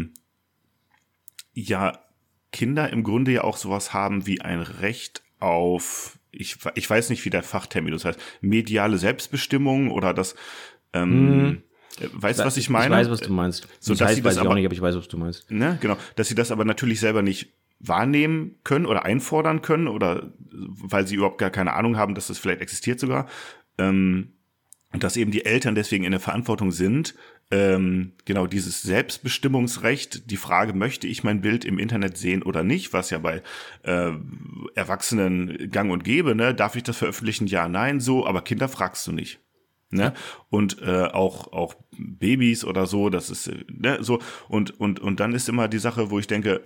[SPEAKER 1] Kinder im Grunde ja auch sowas haben wie ein Recht auf, ich weiß nicht, wie der Fachterminus heißt, mediale Selbstbestimmung oder das, weißt du, was ich meine?
[SPEAKER 2] Ich weiß, was du meinst.
[SPEAKER 1] So,
[SPEAKER 2] das
[SPEAKER 1] dass
[SPEAKER 2] heißt,
[SPEAKER 1] sie das
[SPEAKER 2] weiß ich auch nicht, aber ich weiß, was du meinst.
[SPEAKER 1] Ne, genau, dass sie das aber natürlich selber nicht wahrnehmen können oder einfordern können oder weil sie überhaupt gar keine Ahnung haben, dass das vielleicht existiert sogar. Und dass eben die Eltern deswegen in der Verantwortung sind, genau dieses Selbstbestimmungsrecht, die Frage, möchte ich mein Bild im Internet sehen oder nicht, was ja bei Erwachsenen gang und gäbe, ne? Darf ich das veröffentlichen? Ja, nein, so, aber Kinder fragst du nicht. Ne? Und auch Babys oder so, das ist ne, so und dann ist immer die Sache, wo ich denke,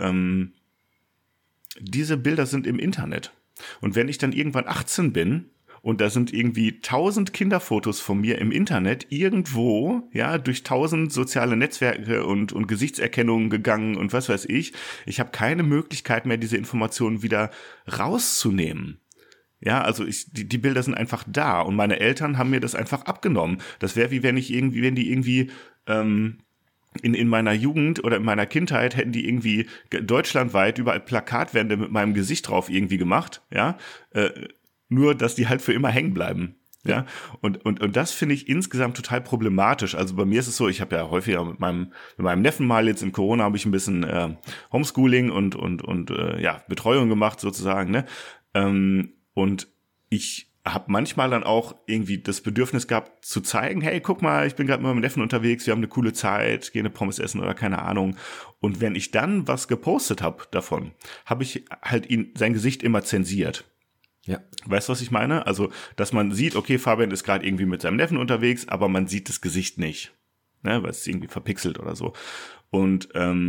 [SPEAKER 1] diese Bilder sind im Internet. Und wenn ich dann irgendwann 18 bin und da sind irgendwie 1000 Kinderfotos von mir im Internet irgendwo, ja, durch 1000 soziale Netzwerke und Gesichtserkennungen gegangen und was weiß ich habe keine Möglichkeit mehr, diese Informationen wieder rauszunehmen. Ja, also die Bilder sind einfach da und meine Eltern haben mir das einfach abgenommen. Das wäre wie wenn die irgendwie in meiner Jugend oder in meiner Kindheit hätten die irgendwie deutschlandweit überall Plakatwände mit meinem Gesicht drauf irgendwie gemacht, ja, nur dass die halt für immer hängen bleiben. Ja, und das finde ich insgesamt total problematisch. Also bei mir ist es so, ich habe ja häufiger mit meinem Neffen mal jetzt in Corona habe ich ein bisschen Homeschooling und Betreuung gemacht sozusagen, ne? Und ich habe manchmal dann auch irgendwie das Bedürfnis gehabt zu zeigen, hey, guck mal, ich bin gerade mit meinem Neffen unterwegs, wir haben eine coole Zeit, gehen eine Pommes essen oder keine Ahnung. Und wenn ich dann was gepostet habe davon, habe ich halt sein Gesicht immer zensiert.
[SPEAKER 2] Ja.
[SPEAKER 1] Weißt du, was ich meine? Also, dass man sieht, okay, Fabian ist gerade irgendwie mit seinem Neffen unterwegs, aber man sieht das Gesicht nicht, ne, weil es irgendwie verpixelt oder so. Und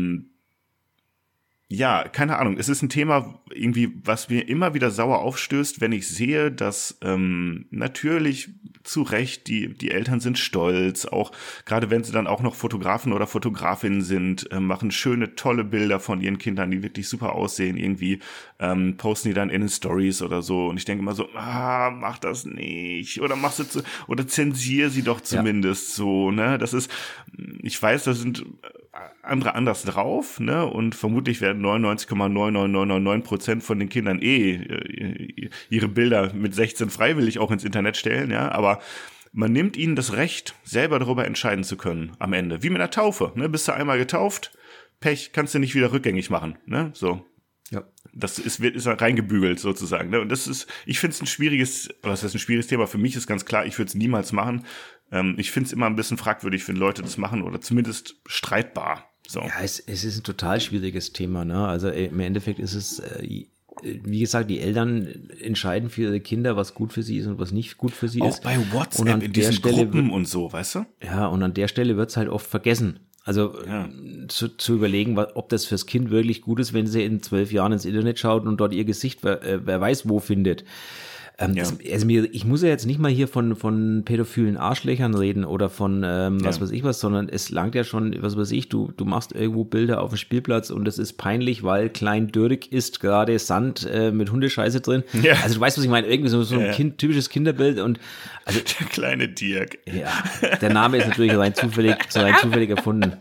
[SPEAKER 1] ja, keine Ahnung. Es ist ein Thema irgendwie, was mir immer wieder sauer aufstößt, wenn ich sehe, dass natürlich zu Recht die Eltern sind stolz, auch gerade wenn sie dann auch noch Fotografen oder Fotografinnen sind, machen schöne, tolle Bilder von ihren Kindern, die wirklich super aussehen, irgendwie posten die dann in den Stories oder so. Und ich denke immer so, mach das nicht oder oder zensier sie doch zumindest so, ne? Das ist, ich weiß, da sind andere anders drauf, ne? Und vermutlich werden 99,99999% von den Kindern ihre Bilder mit 16 freiwillig auch ins Internet stellen, ja, aber man nimmt ihnen das Recht, selber darüber entscheiden zu können am Ende. Wie mit einer Taufe, ne? Bist du einmal getauft, Pech, kannst du nicht wieder rückgängig machen, ne? So.
[SPEAKER 2] Ja.
[SPEAKER 1] Das ist reingebügelt sozusagen, ne? Und das ist, ich finde es ein schwieriges Thema. Für mich ist ganz klar, ich würde es niemals machen. Ich finde es immer ein bisschen fragwürdig, wenn Leute das machen oder zumindest streitbar. So.
[SPEAKER 2] Ja, es ist ein total schwieriges Thema, ne? Also im Endeffekt ist es, wie gesagt, die Eltern entscheiden für ihre Kinder, was gut für sie ist und was nicht gut für sie ist.
[SPEAKER 1] Auch bei WhatsApp in diesen Gruppen und so, weißt du?
[SPEAKER 2] Ja, und an der Stelle wird es halt oft vergessen. Also zu überlegen, ob das fürs Kind wirklich gut ist, wenn sie in 12 Jahren ins Internet schaut und dort ihr Gesicht, wer weiß wo findet. Ich muss ja jetzt nicht mal hier von pädophilen Arschlöchern reden oder von was weiß ich was, sondern es langt ja schon, was weiß ich, du machst irgendwo Bilder auf dem Spielplatz und es ist peinlich, weil Klein Dirk ist gerade Sand mit Hundescheiße drin. Ja. Also du weißt, was ich meine, irgendwie so ein typisches Kinderbild und also
[SPEAKER 1] der kleine Dirk.
[SPEAKER 2] Ja, der Name ist natürlich rein zufällig erfunden.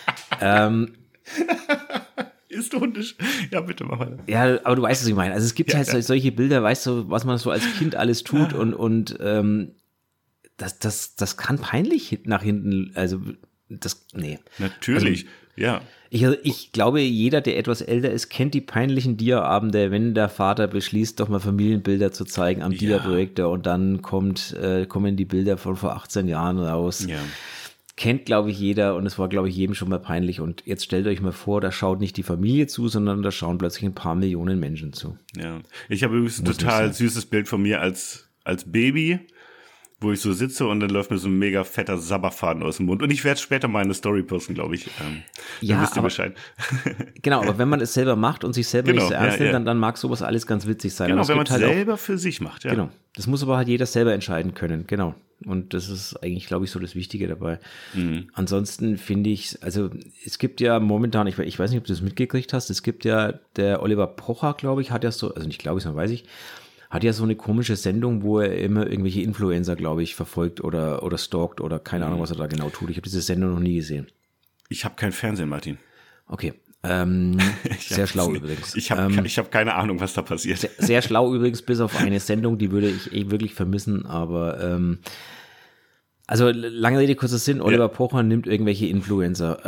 [SPEAKER 1] Ist hundisch. Ja, bitte mach mal.
[SPEAKER 2] Ja, aber du weißt, was ich meine. Also es gibt solche Bilder, weißt du, was man so als Kind alles tut und das kann peinlich nach hinten, also nee.
[SPEAKER 1] Natürlich, also, ja.
[SPEAKER 2] Ich glaube, jeder, der etwas älter ist, kennt die peinlichen Dia-Abende, wenn der Vater beschließt, doch mal Familienbilder zu zeigen am Dia-Projektor und dann kommen die Bilder von vor 18 Jahren raus. Ja. Kennt, glaube ich, jeder und es war, glaube ich, jedem schon mal peinlich. Und jetzt stellt euch mal vor, da schaut nicht die Familie zu, sondern da schauen plötzlich ein paar Millionen Menschen zu.
[SPEAKER 1] Ja, ich habe übrigens ein total süßes Bild von mir als Baby. wo ich so sitze und dann läuft mir so ein mega fetter Sabberfaden aus dem Mund. Und ich werde später mal eine Story posten, glaube ich. Dann wisst ihr Bescheid.
[SPEAKER 2] Genau, aber wenn man es selber macht und sich selber nicht so ernst nimmt, dann mag sowas alles ganz witzig sein.
[SPEAKER 1] Genau, wenn man es halt selber für sich macht, ja.
[SPEAKER 2] Genau, das muss aber halt jeder selber entscheiden können, genau. Und das ist eigentlich, glaube ich, so das Wichtige dabei. Ansonsten finde ich, also es gibt ja momentan, ich weiß nicht, ob du das mitgekriegt hast, es gibt ja, der Oliver Pocher, glaube ich, hat ja so, also nicht glaube ich, sondern weiß ich, hat ja so eine komische Sendung, wo er immer irgendwelche Influencer, glaube ich, verfolgt oder stalkt oder keine Ahnung, was er da genau tut. Ich habe diese Sendung noch nie gesehen.
[SPEAKER 1] Ich habe kein Fernsehen, Martin.
[SPEAKER 2] Okay. Sehr schlau übrigens.
[SPEAKER 1] Ich hab keine Ahnung, was da passiert.
[SPEAKER 2] Sehr schlau übrigens, bis auf eine Sendung, die würde ich wirklich vermissen, aber also lange Rede, kurzer Sinn, Oliver Pocher nimmt irgendwelche Influencer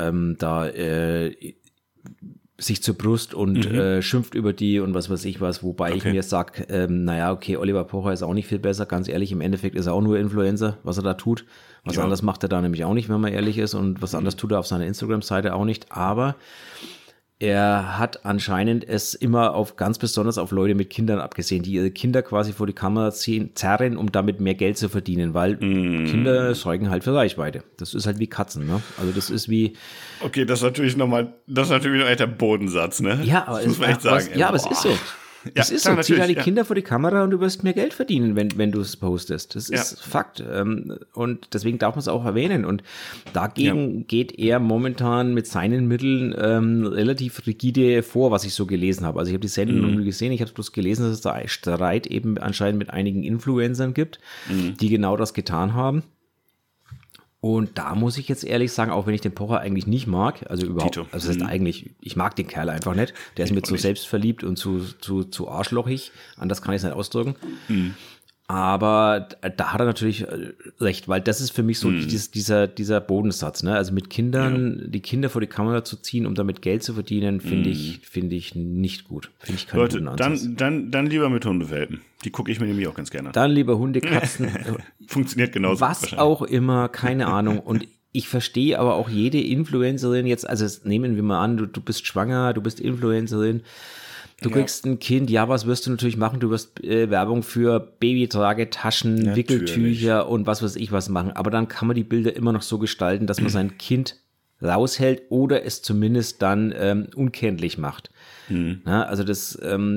[SPEAKER 2] sich zur Brust und schimpft über die und was weiß ich was, wobei ich mir sage, naja, okay, Oliver Pocher ist auch nicht viel besser, ganz ehrlich, im Endeffekt ist er auch nur Influencer, was er da tut. Was anderes macht er da nämlich auch nicht, wenn man ehrlich ist, und was anderes tut er auf seiner Instagram-Seite auch nicht, aber er hat anscheinend es immer ganz besonders auf Leute mit Kindern abgesehen, die ihre Kinder quasi vor die Kamera zerren, um damit mehr Geld zu verdienen, weil Kinder sorgen halt für Reichweite. Das ist halt wie Katzen, ne? Also das ist wie...
[SPEAKER 1] Okay, das ist natürlich noch der Bodensatz, ne?
[SPEAKER 2] Ja, aber,
[SPEAKER 1] das muss man echt sagen.
[SPEAKER 2] Aber es ist so. Das ist so, zieh deine Kinder vor die Kamera und du wirst mehr Geld verdienen, wenn du es postest. Das ist Fakt. Und deswegen darf man es auch erwähnen. Und dagegen geht er momentan mit seinen Mitteln relativ rigide vor, was ich so gelesen habe. Also ich habe die Sendung noch nie gesehen, ich habe bloß gelesen, dass es da Streit eben anscheinend mit einigen Influencern gibt, die genau das getan haben. Und da muss ich jetzt ehrlich sagen, auch wenn ich den Pocher eigentlich nicht mag, also überhaupt, also das heißt eigentlich, ich mag den Kerl einfach nicht, der ist mir zu selbstverliebt und zu arschlochig, anders kann ich es nicht ausdrücken. Aber da hat er natürlich recht, weil das ist für mich so dieser Bodensatz, ne? Also mit Kindern, die Kinder vor die Kamera zu ziehen, um damit Geld zu verdienen, finde ich nicht gut. Finde ich keinen guten Ansatz.
[SPEAKER 1] Dann lieber mit Hundewelpen. Die gucke ich mir nämlich auch ganz gerne an.
[SPEAKER 2] Dann lieber Hunde, Katzen.
[SPEAKER 1] Funktioniert genauso.
[SPEAKER 2] Was auch immer, keine Ahnung. Und ich verstehe aber auch jede Influencerin jetzt, also nehmen wir mal an, du bist schwanger, du bist Influencerin, du kriegst ein Kind, was wirst du natürlich machen? Du wirst Werbung für Babytragetaschen, Wickeltücher und was weiß ich was machen. Aber dann kann man die Bilder immer noch so gestalten, dass man sein Kind raushält oder es zumindest dann unkenntlich macht. Na, also das,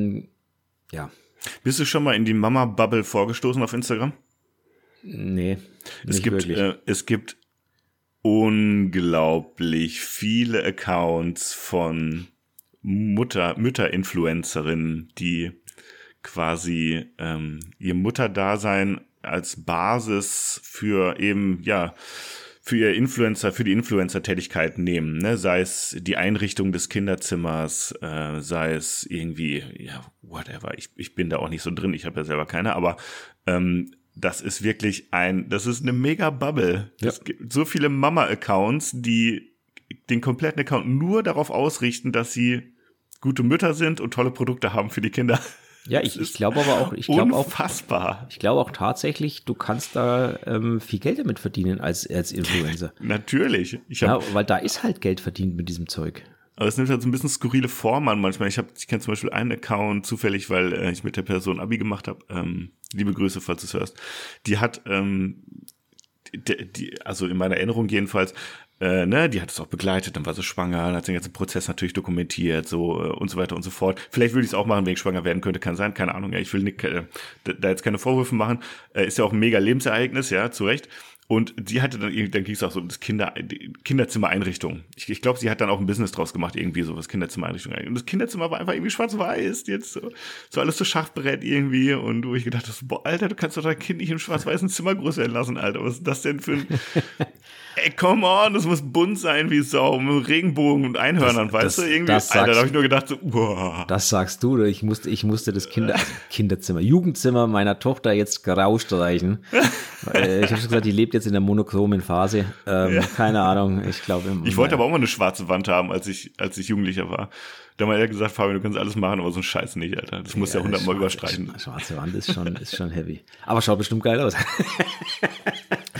[SPEAKER 1] Bist du schon mal in die Mama-Bubble vorgestoßen auf Instagram?
[SPEAKER 2] Nee, nicht wirklich.
[SPEAKER 1] Es gibt unglaublich viele Accounts von Mütter-Influencerinnen, die quasi ihr Mutterdasein als Basis für für die Influencer-Tätigkeit nehmen, ne? Sei es die Einrichtung des Kinderzimmers, sei es irgendwie, whatever. Ich bin da auch nicht so drin, ich habe ja selber keine, aber das ist wirklich das ist eine mega Bubble. Ja. Es gibt so viele Mama-Accounts, die den kompletten Account nur darauf ausrichten, dass sie gute Mütter sind und tolle Produkte haben für die Kinder.
[SPEAKER 2] Ja, ich glaube aber auch,
[SPEAKER 1] unfassbar.
[SPEAKER 2] Ich glaube auch tatsächlich, du kannst da viel Geld damit verdienen als Influencer.
[SPEAKER 1] Natürlich.
[SPEAKER 2] Weil da ist halt Geld verdient mit diesem Zeug.
[SPEAKER 1] Aber es nimmt halt so ein bisschen skurrile Form an manchmal. Ich kenne zum Beispiel einen Account zufällig, weil ich mit der Person Abi gemacht habe. Liebe Grüße, falls du es hörst. Die hat, also in meiner Erinnerung jedenfalls, die hat es auch begleitet, dann war sie schwanger, dann hat sie den ganzen Prozess natürlich dokumentiert, so und so weiter und so fort. Vielleicht würde ich es auch machen, wenn ich schwanger werden könnte, kann sein, keine Ahnung. Ja, ich will nicht, da jetzt keine Vorwürfe machen. Ist ja auch ein mega Lebensereignis, ja, zu Recht. Und sie hatte dann ging es auch so um das Kinderzimmereinrichtung. Ich glaube, sie hat dann auch ein Business draus gemacht, irgendwie so was Kinderzimmereinrichtung. Und das Kinderzimmer war einfach irgendwie schwarz-weiß, jetzt so alles so Schachbrett irgendwie. Und wo ich gedacht habe, boah, Alter, du kannst doch dein Kind nicht im schwarz-weißen Zimmer größer lassen, Alter. Was ist das denn für ein... Ey, come on, das muss bunt sein wie Sau, mit Regenbogen und Einhörnern, weißt du? Irgendwie, Alter, da habe ich nur gedacht so, wow.
[SPEAKER 2] Das sagst du, ich musste das Kinderzimmer, Jugendzimmer meiner Tochter jetzt grau streichen. Ich habe schon gesagt, die lebt jetzt in der monochromen Phase. Keine Ahnung, ich glaube.
[SPEAKER 1] Ich wollte aber auch mal eine schwarze Wand haben, als ich Jugendlicher war. Da haben wir gesagt, Fabian, du kannst alles machen, aber so ein Scheiß nicht, Alter. Das musst du ja 100-mal überstreichen.
[SPEAKER 2] Schwarze Wand ist schon heavy. Aber schaut bestimmt geil aus.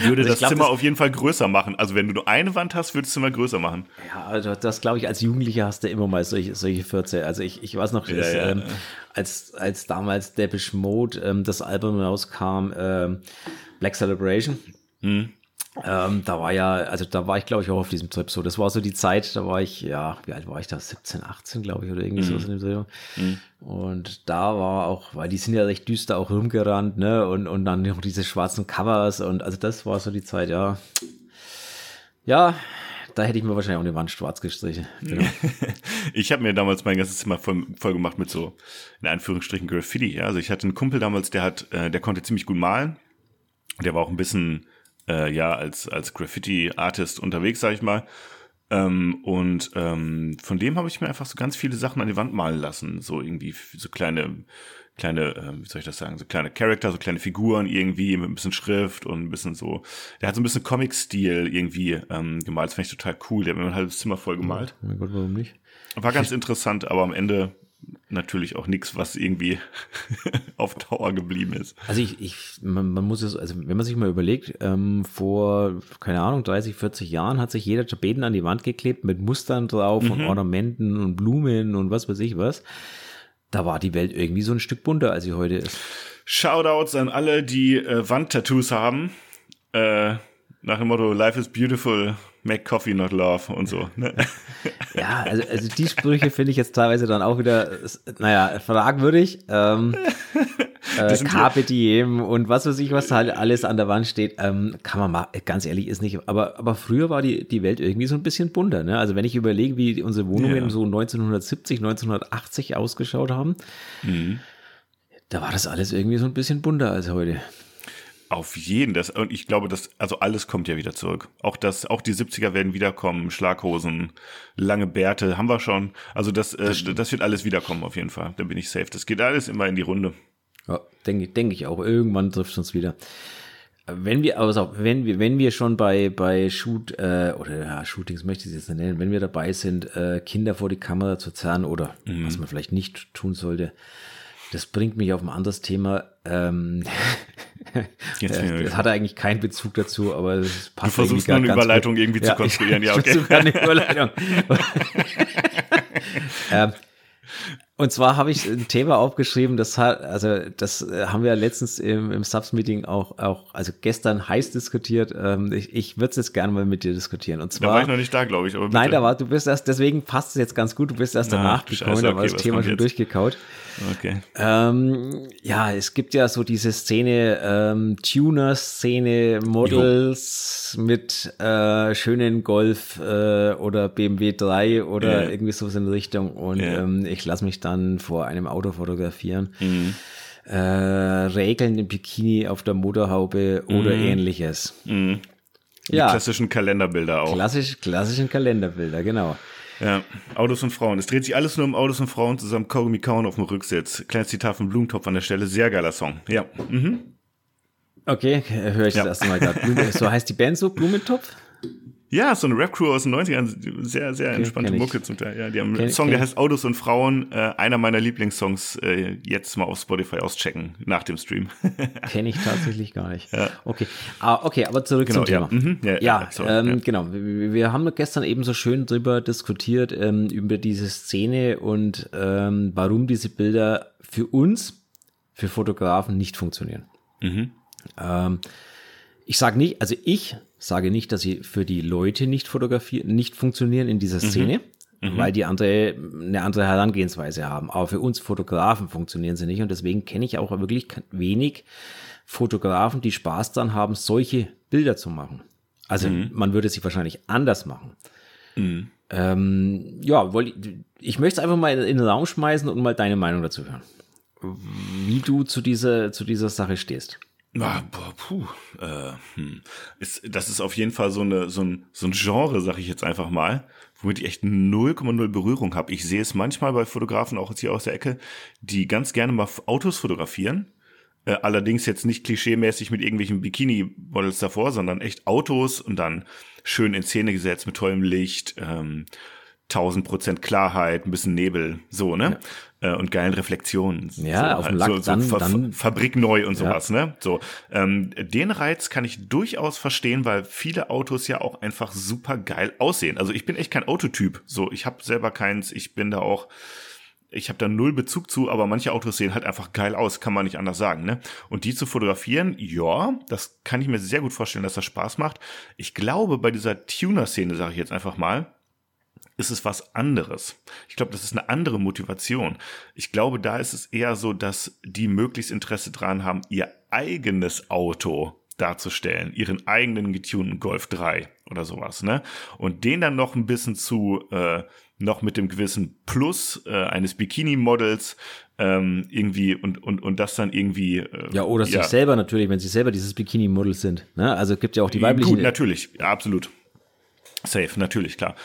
[SPEAKER 1] würde das Zimmer auf jeden Fall größer machen. Also wenn du nur eine Wand hast, würde das Zimmer größer machen.
[SPEAKER 2] Ja, also das glaube ich, als Jugendlicher hast du immer mal solche Fürze. Also ich weiß noch, als damals Depeche Mode das Album rauskam, Black Celebration, da war ich glaube ich auch auf diesem Trip so. Das war so die Zeit, da war ich, ja, wie alt war ich da? 17, 18 glaube ich oder irgendwie so in dem Dreh. Und da war auch, weil die sind ja recht düster auch rumgerannt, ne, und dann noch diese schwarzen Covers und also das war so die Zeit, ja. Ja, da hätte ich mir wahrscheinlich auch eine Wand schwarz gestrichen. Genau.
[SPEAKER 1] Ich habe mir damals mein ganzes Zimmer voll gemacht mit so, in Anführungsstrichen, Graffiti. Ja? Also ich hatte einen Kumpel damals, der konnte ziemlich gut malen. Der war auch ein bisschen, als Graffiti-Artist unterwegs, sag ich mal. Von dem habe ich mir einfach so ganz viele Sachen an die Wand malen lassen. So irgendwie so kleine, wie soll ich das sagen, so kleine Charakter, so kleine Figuren irgendwie mit ein bisschen Schrift und ein bisschen so, der hat so ein bisschen Comic-Stil irgendwie gemalt, das fand ich total cool, der hat mir ein halbes Zimmer voll gemalt.
[SPEAKER 2] Oh mein Gott, warum nicht?
[SPEAKER 1] War ganz interessant, aber am Ende natürlich auch nichts, was irgendwie auf Dauer geblieben ist.
[SPEAKER 2] Also man muss es, also wenn man sich mal überlegt, vor, keine Ahnung, 30, 40 Jahren hat sich jeder Tapeten an die Wand geklebt mit Mustern drauf und Ornamenten und Blumen und was weiß ich was. Da war die Welt irgendwie so ein Stück bunter, als sie heute ist.
[SPEAKER 1] Shoutouts an alle, die Wandtattoos haben. Nach dem Motto, Life is beautiful, make coffee, not love und so. Ne?
[SPEAKER 2] Ja, also die Sprüche finde ich jetzt teilweise dann auch wieder, fragwürdig. Carpe diem und was weiß ich, was halt alles an der Wand steht, kann man mal, ganz ehrlich, ist nicht, aber früher war die Welt irgendwie so ein bisschen bunter, ne? Also wenn ich überlege, wie unsere Wohnungen so 1970, 1980 ausgeschaut haben, da war das alles irgendwie so ein bisschen bunter als heute.
[SPEAKER 1] Auf jeden, und ich glaube, also alles kommt ja wieder zurück. Auch die 70er werden wiederkommen, Schlaghosen, lange Bärte, haben wir schon. Also das wird alles wiederkommen auf jeden Fall. Da bin ich safe. Das geht alles immer in die Runde.
[SPEAKER 2] Ja, denke ich auch. Irgendwann trifft es uns wieder. Wenn wir schon bei Shootings möchte ich es jetzt nicht nennen, wenn wir dabei sind, Kinder vor die Kamera zu zerren oder was man vielleicht nicht tun sollte, das bringt mich auf ein anderes Thema. Das hat eigentlich keinen Bezug dazu, aber es passt.
[SPEAKER 1] Du versuchst nur eine Überleitung irgendwie zu konstruieren. Ja, okay.
[SPEAKER 2] Eine Überleitung. Und zwar habe ich ein Thema aufgeschrieben, das haben wir letztens im Subs-Meeting auch, also gestern heiß diskutiert. Ich würde es jetzt gerne mal mit dir diskutieren. Und zwar,
[SPEAKER 1] da war ich noch nicht da, glaube ich. Aber
[SPEAKER 2] nein, du bist erst, deswegen passt es jetzt ganz gut, du bist erst danach gekommen, da war das Thema schon durchgekaut.
[SPEAKER 1] Okay.
[SPEAKER 2] Es gibt ja so diese Szene, Tuner-Szene, Models mit schönen Golf oder BMW 3 oder irgendwie so in Richtung und ich lasse mich dann vor einem Auto fotografieren. Räkeln im Bikini auf der Motorhaube oder ähnliches.
[SPEAKER 1] Die klassischen Kalenderbilder auch.
[SPEAKER 2] Klassischen Kalenderbilder, genau.
[SPEAKER 1] Ja, Autos und Frauen. Es dreht sich alles nur um Autos und Frauen zusammen. Kaugummi kauen auf dem Rücksitz. Kleines Zitat von Blumentopf an der Stelle. Sehr geiler Song. Ja.
[SPEAKER 2] Okay, höre ich das erste Mal gerade. So heißt die Band so, Blumentopf?
[SPEAKER 1] Ja, so eine Rap-Crew aus den 90ern. Sehr, sehr entspannte Mucke zum Teil. Ja, die haben einen Song, der heißt Autos und Frauen. Einer meiner Lieblingssongs. Jetzt mal auf Spotify auschecken nach dem Stream.
[SPEAKER 2] Kenne ich tatsächlich gar nicht. Ja. Okay, aber zurück zum Thema. Genau. Wir haben gestern eben so schön drüber diskutiert, über diese Szene und warum diese Bilder für uns, für Fotografen, nicht funktionieren. Ich sage nicht, dass sie für die Leute nicht funktionieren in dieser Szene, weil die eine andere Herangehensweise haben. Aber für uns Fotografen funktionieren sie nicht und deswegen kenne ich auch wirklich wenig Fotografen, die Spaß daran haben, solche Bilder zu machen. Also man würde sie wahrscheinlich anders machen. Ich möchte es einfach mal in den Raum schmeißen und mal deine Meinung dazu hören. Wie du zu dieser Sache stehst.
[SPEAKER 1] Das ist auf jeden Fall so ein Genre, sag ich jetzt einfach mal, womit ich echt 0,0 Berührung habe. Ich sehe es manchmal bei Fotografen, auch jetzt hier aus der Ecke, die ganz gerne mal Autos fotografieren. Allerdings jetzt nicht klischeemäßig mit irgendwelchen Bikini-Models davor, sondern echt Autos und dann schön in Szene gesetzt mit tollem Licht, 1000% Klarheit, ein bisschen Nebel, so, ne? Und geilen Reflexionen.
[SPEAKER 2] Ja,
[SPEAKER 1] so,
[SPEAKER 2] auf dem Lack
[SPEAKER 1] dann fabrikneu und sowas, ne? So, den Reiz kann ich durchaus verstehen, weil viele Autos ja auch einfach super geil aussehen. Also ich bin echt kein Autotyp. So, ich habe selber keins, ich habe da null Bezug zu, aber manche Autos sehen halt einfach geil aus, kann man nicht anders sagen, ne? Und die zu fotografieren, ja, das kann ich mir sehr gut vorstellen, dass das Spaß macht. Ich glaube, bei dieser Tuner-Szene, sage ich jetzt einfach mal, ist es was anderes. Ich glaube, das ist eine andere Motivation. Ich glaube, da ist es eher so, dass die möglichst Interesse dran haben, ihr eigenes Auto darzustellen, ihren eigenen getunten Golf 3 oder sowas, ne? Und den dann noch ein bisschen noch mit dem gewissen Plus eines Bikini-Models irgendwie und das dann irgendwie
[SPEAKER 2] oder sich selber natürlich, wenn sie selber dieses Bikini-Model sind, ne? Also es gibt ja auch die weiblichen.
[SPEAKER 1] Gut, natürlich, ja, absolut. Safe, natürlich, klar.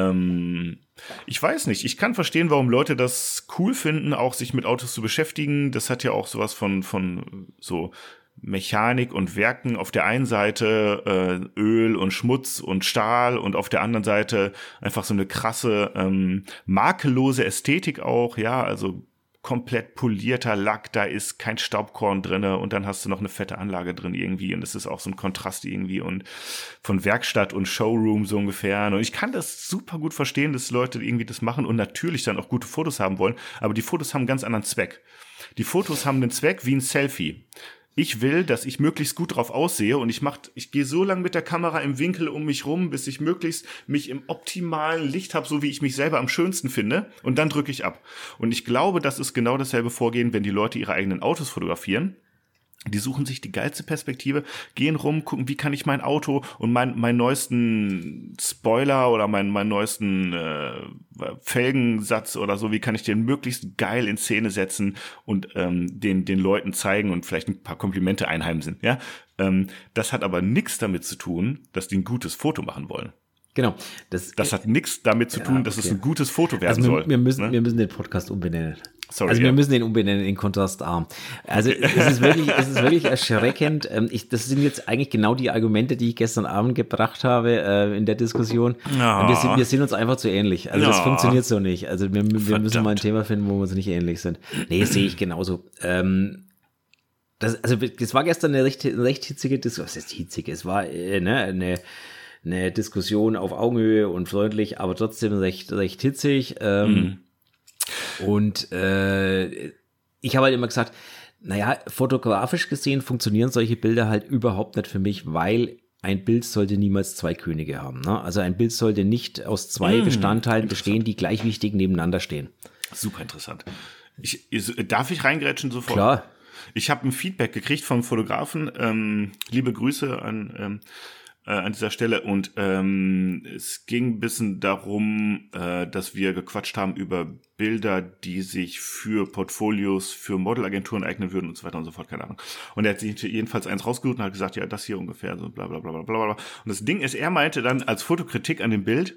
[SPEAKER 1] Ich weiß nicht, ich kann verstehen, warum Leute das cool finden, auch sich mit Autos zu beschäftigen. Das hat ja auch sowas von so Mechanik und Werken. Auf der einen Seite Öl und Schmutz und Stahl und auf der anderen Seite einfach so eine krasse, makellose Ästhetik auch, ja, also komplett polierter Lack, da ist kein Staubkorn drinne und dann hast du noch eine fette Anlage drin irgendwie und es ist auch so ein Kontrast irgendwie und von Werkstatt und Showroom so ungefähr. Und ich kann das super gut verstehen, dass Leute irgendwie das machen und natürlich dann auch gute Fotos haben wollen, aber die Fotos haben einen ganz anderen Zweck. Die Fotos haben einen Zweck wie ein Selfie. Ich will, dass ich möglichst gut drauf aussehe und ich gehe so lange mit der Kamera im Winkel um mich rum, bis ich möglichst mich im optimalen Licht habe, so wie ich mich selber am schönsten finde und dann drücke ich ab. Und ich glaube, das ist genau dasselbe Vorgehen, wenn die Leute ihre eigenen Autos fotografieren. Die suchen sich die geilste Perspektive, gehen rum, gucken, wie kann ich mein Auto und mein neuesten Spoiler oder meinen neuesten Felgensatz oder so, wie kann ich den möglichst geil in Szene setzen und den Leuten zeigen und vielleicht ein paar Komplimente einheimsen. Ja? Das hat aber nichts damit zu tun, dass die ein gutes Foto machen wollen.
[SPEAKER 2] Genau.
[SPEAKER 1] Das hat nichts damit zu tun, dass es ein gutes Foto werden soll.
[SPEAKER 2] Wir müssen den Podcast umbenennen.
[SPEAKER 1] Sorry,
[SPEAKER 2] wir müssen den umbenennen in kontrastarm. Also es ist wirklich erschreckend. Das sind jetzt eigentlich genau die Argumente, die ich gestern Abend gebracht habe in der Diskussion.
[SPEAKER 1] Ja.
[SPEAKER 2] Wir sind uns einfach zu ähnlich. Also das funktioniert so nicht. Also wir müssen mal ein Thema finden, wo wir uns nicht ähnlich sind. Nee, sehe ich genauso. Das war gestern eine recht hitzige Diskussion. Was ist hitzig? Es war eine Diskussion auf Augenhöhe und freundlich, aber trotzdem recht hitzig. Und ich habe halt immer gesagt, naja, fotografisch gesehen funktionieren solche Bilder halt überhaupt nicht für mich, weil ein Bild sollte niemals zwei Könige haben. Ne? Also ein Bild sollte nicht aus zwei Bestandteilen bestehen, die gleich wichtig nebeneinander stehen.
[SPEAKER 1] Super interessant. Darf ich reingrätschen sofort?
[SPEAKER 2] Klar.
[SPEAKER 1] Ich habe ein Feedback gekriegt vom Fotografen. Liebe Grüße an dieser Stelle und es ging ein bisschen darum, dass wir gequatscht haben über Bilder, die sich für Portfolios, für Modelagenturen eignen würden und so weiter und so fort, keine Ahnung. Und er hat sich jedenfalls eins rausgesucht und hat gesagt, ja, das hier ungefähr, so bla bla bla bla bla. Und das Ding ist, er meinte dann als Fotokritik an dem Bild,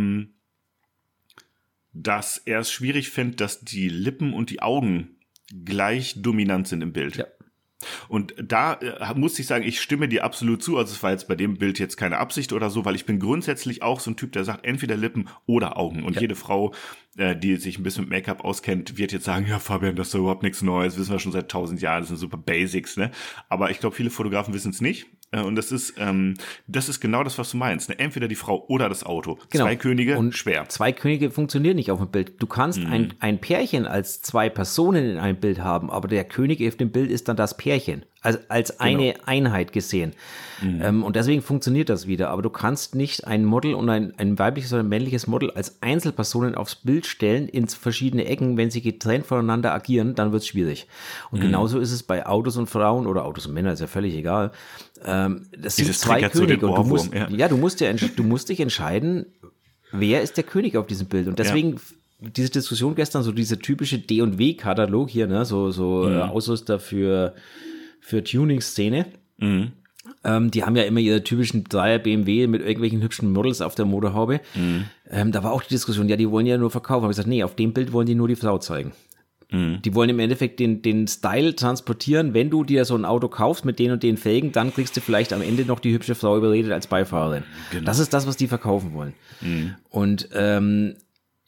[SPEAKER 1] dass er es schwierig findet, dass die Lippen und die Augen gleich dominant sind im Bild. Ja. Und da muss ich sagen, ich stimme dir absolut zu. Also es war jetzt bei dem Bild jetzt keine Absicht oder so, weil ich bin grundsätzlich auch so ein Typ, der sagt, entweder Lippen oder Augen. Und jede Frau, die sich ein bisschen mit Make-up auskennt, wird jetzt sagen, ja Fabian, das ist doch überhaupt nichts Neues, wissen wir schon seit 1000 Jahren, das sind super Basics, ne? Aber ich glaube, viele Fotografen wissen es nicht. Und das ist genau das, was du meinst. Ne? Entweder die Frau oder das Auto. Genau. Zwei Könige, und schwer.
[SPEAKER 2] Zwei Könige funktionieren nicht auf dem Bild. Du kannst ein Pärchen als zwei Personen in einem Bild haben, aber der König auf dem Bild ist dann das Pärchen. Also als eine Einheit gesehen. Und deswegen funktioniert das wieder. Aber du kannst nicht ein Model und ein weibliches oder ein männliches Model als Einzelpersonen aufs Bild stellen in verschiedene Ecken. Wenn sie getrennt voneinander agieren, dann wird es schwierig. Und genauso ist es bei Autos und Frauen oder Autos und Männer, ist ja völlig egal. Das sind zwei Könige. Und du musst dich entscheiden, wer ist der König auf diesem Bild. Und deswegen diese Diskussion gestern, so diese typische D&W-Katalog hier, ne, so Ausrüster für Tuning-Szene. Die haben ja immer ihre typischen 3er BMW mit irgendwelchen hübschen Models auf der Motorhaube. Da war auch die Diskussion, ja, die wollen ja nur verkaufen. Habe ich gesagt, nee, auf dem Bild wollen die nur die Frau zeigen. Die wollen im Endeffekt den Style transportieren. Wenn du dir so ein Auto kaufst mit den und den Felgen, dann kriegst du vielleicht am Ende noch die hübsche Frau überredet als Beifahrerin. Genau. Das ist das, was die verkaufen wollen. Und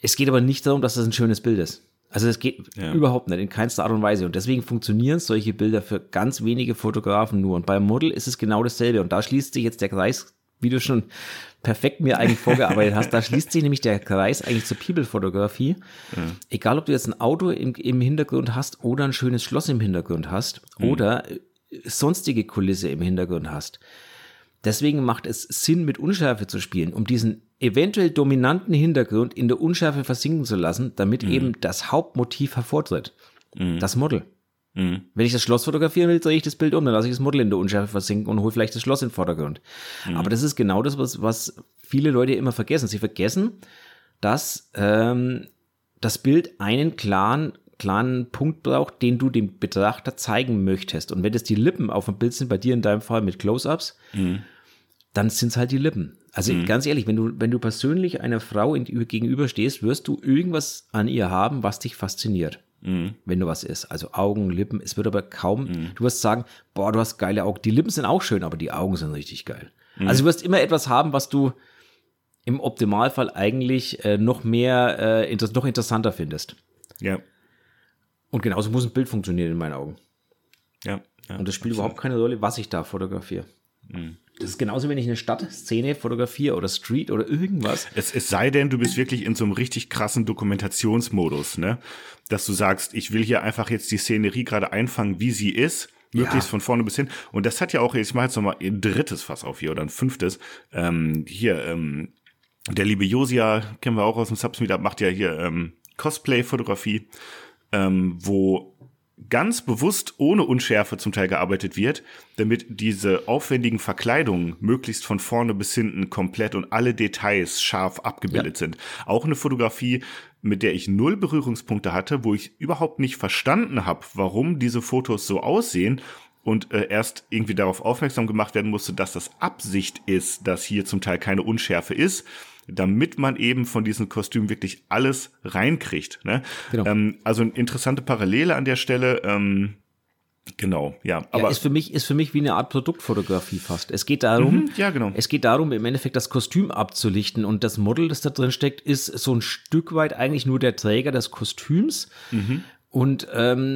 [SPEAKER 2] Es geht aber nicht darum, dass das ein schönes Bild ist. Also das geht überhaupt nicht, in keinster Art und Weise. Und deswegen funktionieren solche Bilder für ganz wenige Fotografen nur. Und beim Model ist es genau dasselbe. Und da schließt sich jetzt der Kreis, wie du schon perfekt mir eigentlich vorgearbeitet hast, da schließt sich nämlich der Kreis eigentlich zur People-Fotografie. Ja. Egal, ob du jetzt ein Auto im Hintergrund hast oder ein schönes Schloss im Hintergrund hast oder sonstige Kulisse im Hintergrund hast. Deswegen macht es Sinn, mit Unschärfe zu spielen, um diesen eventuell dominanten Hintergrund in der Unschärfe versinken zu lassen, damit eben das Hauptmotiv hervortritt. Das Model. Wenn ich das Schloss fotografieren will, drehe ich das Bild um, dann lasse ich das Model in der Unschärfe versinken und hole vielleicht das Schloss in den Vordergrund. Aber das ist genau das, was viele Leute immer vergessen. Sie vergessen, dass das Bild einen klaren Punkt braucht, den du dem Betrachter zeigen möchtest. Und wenn das die Lippen auf dem Bild sind, bei dir in deinem Fall mit Close-Ups, dann sind es halt die Lippen. Also ganz ehrlich, wenn du persönlich einer Frau gegenüberstehst, wirst du irgendwas an ihr haben, was dich fasziniert. Wenn du was isst. Also Augen, Lippen, es wird aber kaum, du wirst sagen, boah, du hast geile Augen. Die Lippen sind auch schön, aber die Augen sind richtig geil. Also du wirst immer etwas haben, was du im Optimalfall eigentlich noch interessanter findest.
[SPEAKER 1] Ja.
[SPEAKER 2] Und genauso muss ein Bild funktionieren in meinen Augen.
[SPEAKER 1] Ja.
[SPEAKER 2] Und das spielt überhaupt keine Rolle, was ich da fotografiere. Das ist genauso, wenn ich eine Stadtszene fotografiere oder Street oder irgendwas.
[SPEAKER 1] Es sei denn, du bist wirklich in so einem richtig krassen Dokumentationsmodus, ne? Dass du sagst, ich will hier einfach jetzt die Szenerie gerade einfangen, wie sie ist, möglichst von vorne bis hin. Und das hat ja auch, ich mache jetzt nochmal ein drittes Fass auf hier oder ein fünftes. Der liebe Josia, kennen wir auch aus dem Subs-Meetup, macht ja hier Cosplay-Fotografie, wo ganz bewusst ohne Unschärfe zum Teil gearbeitet wird, damit diese aufwendigen Verkleidungen möglichst von vorne bis hinten komplett und alle Details scharf abgebildet sind. Auch eine Fotografie, mit der ich 0 Berührungspunkte hatte, wo ich überhaupt nicht verstanden habe, warum diese Fotos so aussehen und erst irgendwie darauf aufmerksam gemacht werden musste, dass das Absicht ist, dass hier zum Teil keine Unschärfe ist, damit man eben von diesen Kostümen wirklich alles reinkriegt. Ne? Genau. Also eine interessante Parallele an der Stelle. Genau, ja. Aber
[SPEAKER 2] ist für mich wie eine Art Produktfotografie fast. Es geht darum, es geht darum, im Endeffekt das Kostüm abzulichten und das Model, das da drin steckt, ist so ein Stück weit eigentlich nur der Träger des Kostüms und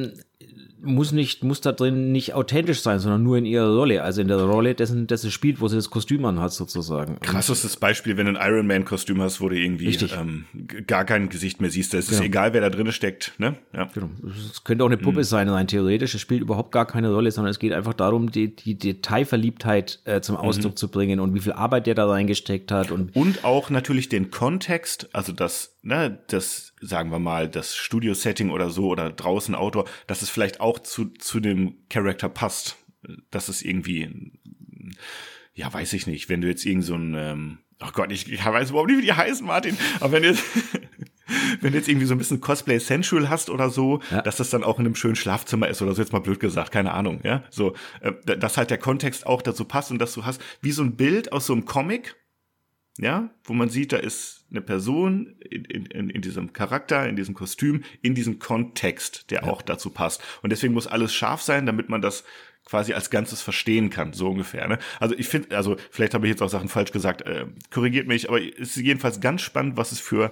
[SPEAKER 2] muss da drin nicht authentisch sein, sondern nur in ihrer Rolle, also in der Rolle dessen spielt, wo sie das Kostüm anhat sozusagen.
[SPEAKER 1] Krasses Beispiel, wenn du ein Iron Man Kostüm hast, wo du irgendwie gar kein Gesicht mehr siehst. Es ist egal, wer da drin steckt, ne? Ja.
[SPEAKER 2] Genau. Es könnte auch eine Puppe sein, rein theoretisch. Es spielt überhaupt gar keine Rolle, sondern es geht einfach darum, die Detailverliebtheit zum Ausdruck zu bringen und wie viel Arbeit der da reingesteckt hat.
[SPEAKER 1] Und auch natürlich den Kontext, also das sagen wir mal, das Studio-Setting oder so oder draußen Outdoor, dass es vielleicht auch zu dem Charakter passt. Dass es irgendwie, ja, weiß ich nicht, wenn du jetzt irgend so ein, oh Gott, ich weiß überhaupt nicht, wie die heißen, Martin, aber wenn du jetzt irgendwie so ein bisschen Cosplay Sensual hast oder so, dass das dann auch in einem schönen Schlafzimmer ist oder so, jetzt mal blöd gesagt, keine Ahnung, ja, so, dass halt der Kontext auch dazu passt und dass du hast, wie so ein Bild aus so einem Comic, ja, wo man sieht, da ist eine Person in diesem Charakter, in diesem Kostüm, in diesem Kontext, der auch dazu passt. Und deswegen muss alles scharf sein, damit man das quasi als Ganzes verstehen kann, so ungefähr. Ne? Also ich finde, vielleicht habe ich jetzt auch Sachen falsch gesagt, korrigiert mich, aber es ist jedenfalls ganz spannend, was es für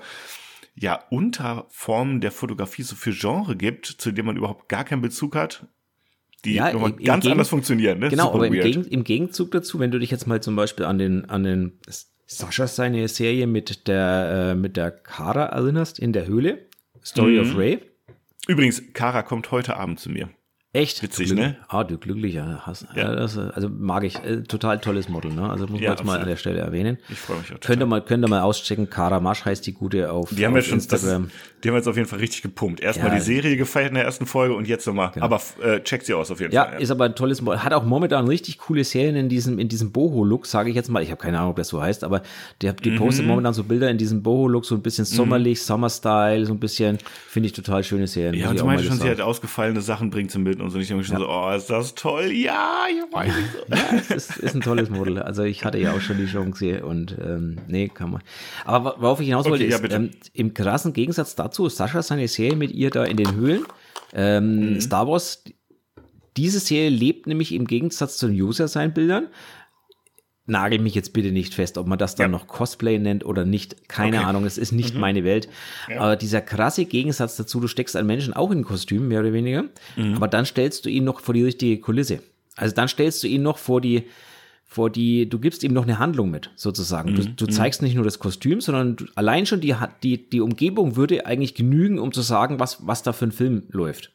[SPEAKER 1] Unterformen der Fotografie so für Genre gibt, zu denen man überhaupt gar keinen Bezug hat, die nochmal ganz anders funktionieren. Ne?
[SPEAKER 2] Genau, aber im Gegenzug dazu, wenn du dich jetzt mal zum Beispiel an den Sascha seine Serie mit der Kara erinnerst, in der Höhle, Story of Ray.
[SPEAKER 1] Übrigens, Kara kommt heute Abend zu mir.
[SPEAKER 2] Echt?
[SPEAKER 1] Witzig, ne?
[SPEAKER 2] Du glücklicher hast. Ja. Also mag ich. Total tolles Model, ne? Also muss man jetzt mal an der Stelle erwähnen.
[SPEAKER 1] Ich freue mich auch total.
[SPEAKER 2] Könnt ihr mal auschecken. Kara Masch heißt die Gute auf Instagram.
[SPEAKER 1] Die haben jetzt auf jeden Fall richtig gepumpt. Erstmal die Serie gefeiert in der ersten Folge und jetzt nochmal. Genau. Aber checkt sie aus auf jeden Fall.
[SPEAKER 2] Ja, ist aber ein tolles Model. Hat auch momentan richtig coole Serien in diesem Boho-Look, sage ich jetzt mal. Ich habe keine Ahnung, ob das so heißt, aber die postet momentan so Bilder in diesem Boho-Look, so ein bisschen sommerlich, Summer-Style, so ein bisschen, finde ich total schöne Serien.
[SPEAKER 1] Ja, und du meinst schon, sie hat ausgefallene Sachen bringt zum Bild und so. Ich denke schon so, oh, ist das toll. Ja, ich weiß nicht so.
[SPEAKER 2] Ja, es ist ein tolles Model. Also ich hatte ja auch schon die Chance und nee, kann man. Aber worauf ich hinaus wollte, ist, im krassen Gegensatz dazu, Sascha seine Serie mit ihr da in den Höhlen, Star Wars, diese Serie lebt nämlich im Gegensatz zu den User-Sein-Bildern nagel mich jetzt bitte nicht fest, ob man das dann noch Cosplay nennt oder nicht. Keine Ahnung, es ist nicht meine Welt. Ja. Aber dieser krasse Gegensatz dazu, du steckst einen Menschen auch in ein Kostüm, mehr oder weniger, aber dann stellst du ihn noch vor die richtige Kulisse. Also dann stellst du ihn noch vor die, du gibst ihm noch eine Handlung mit, sozusagen. Du zeigst nicht nur das Kostüm, sondern allein schon die Umgebung würde eigentlich genügen, um zu sagen, was da für ein Film läuft.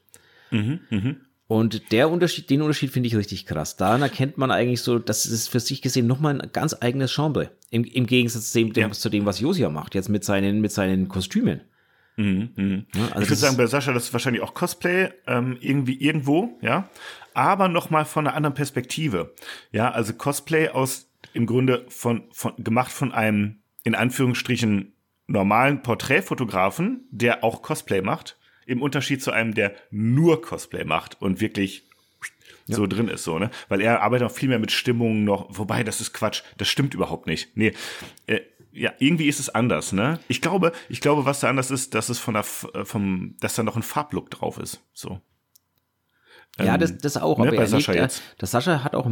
[SPEAKER 2] Und den Unterschied finde ich richtig krass. Daran erkennt man eigentlich so, das ist für sich gesehen nochmal ein ganz eigenes Genre. Im Gegensatz zu dem, was Josia macht, jetzt mit seinen Kostümen.
[SPEAKER 1] Ja, also ich würde sagen, bei Sascha, das ist wahrscheinlich auch Cosplay, irgendwo, ja, aber nochmal von einer anderen Perspektive. Ja, also Cosplay im Grunde gemacht von einem, in Anführungsstrichen, normalen Porträtfotografen, der auch Cosplay macht. Im Unterschied zu einem, der nur Cosplay macht und wirklich so drin ist, so, ne? Weil er arbeitet auch viel mehr mit Stimmungen noch, wobei, das ist Quatsch, das stimmt überhaupt nicht. Nee, ja, irgendwie ist es anders, ne? Ich glaube, was da anders ist, dass es dass da noch ein Farblook drauf ist, so.
[SPEAKER 2] Ja, das auch,
[SPEAKER 1] ne,
[SPEAKER 2] aber
[SPEAKER 1] bei Sascha jetzt.
[SPEAKER 2] Der Sascha hat auch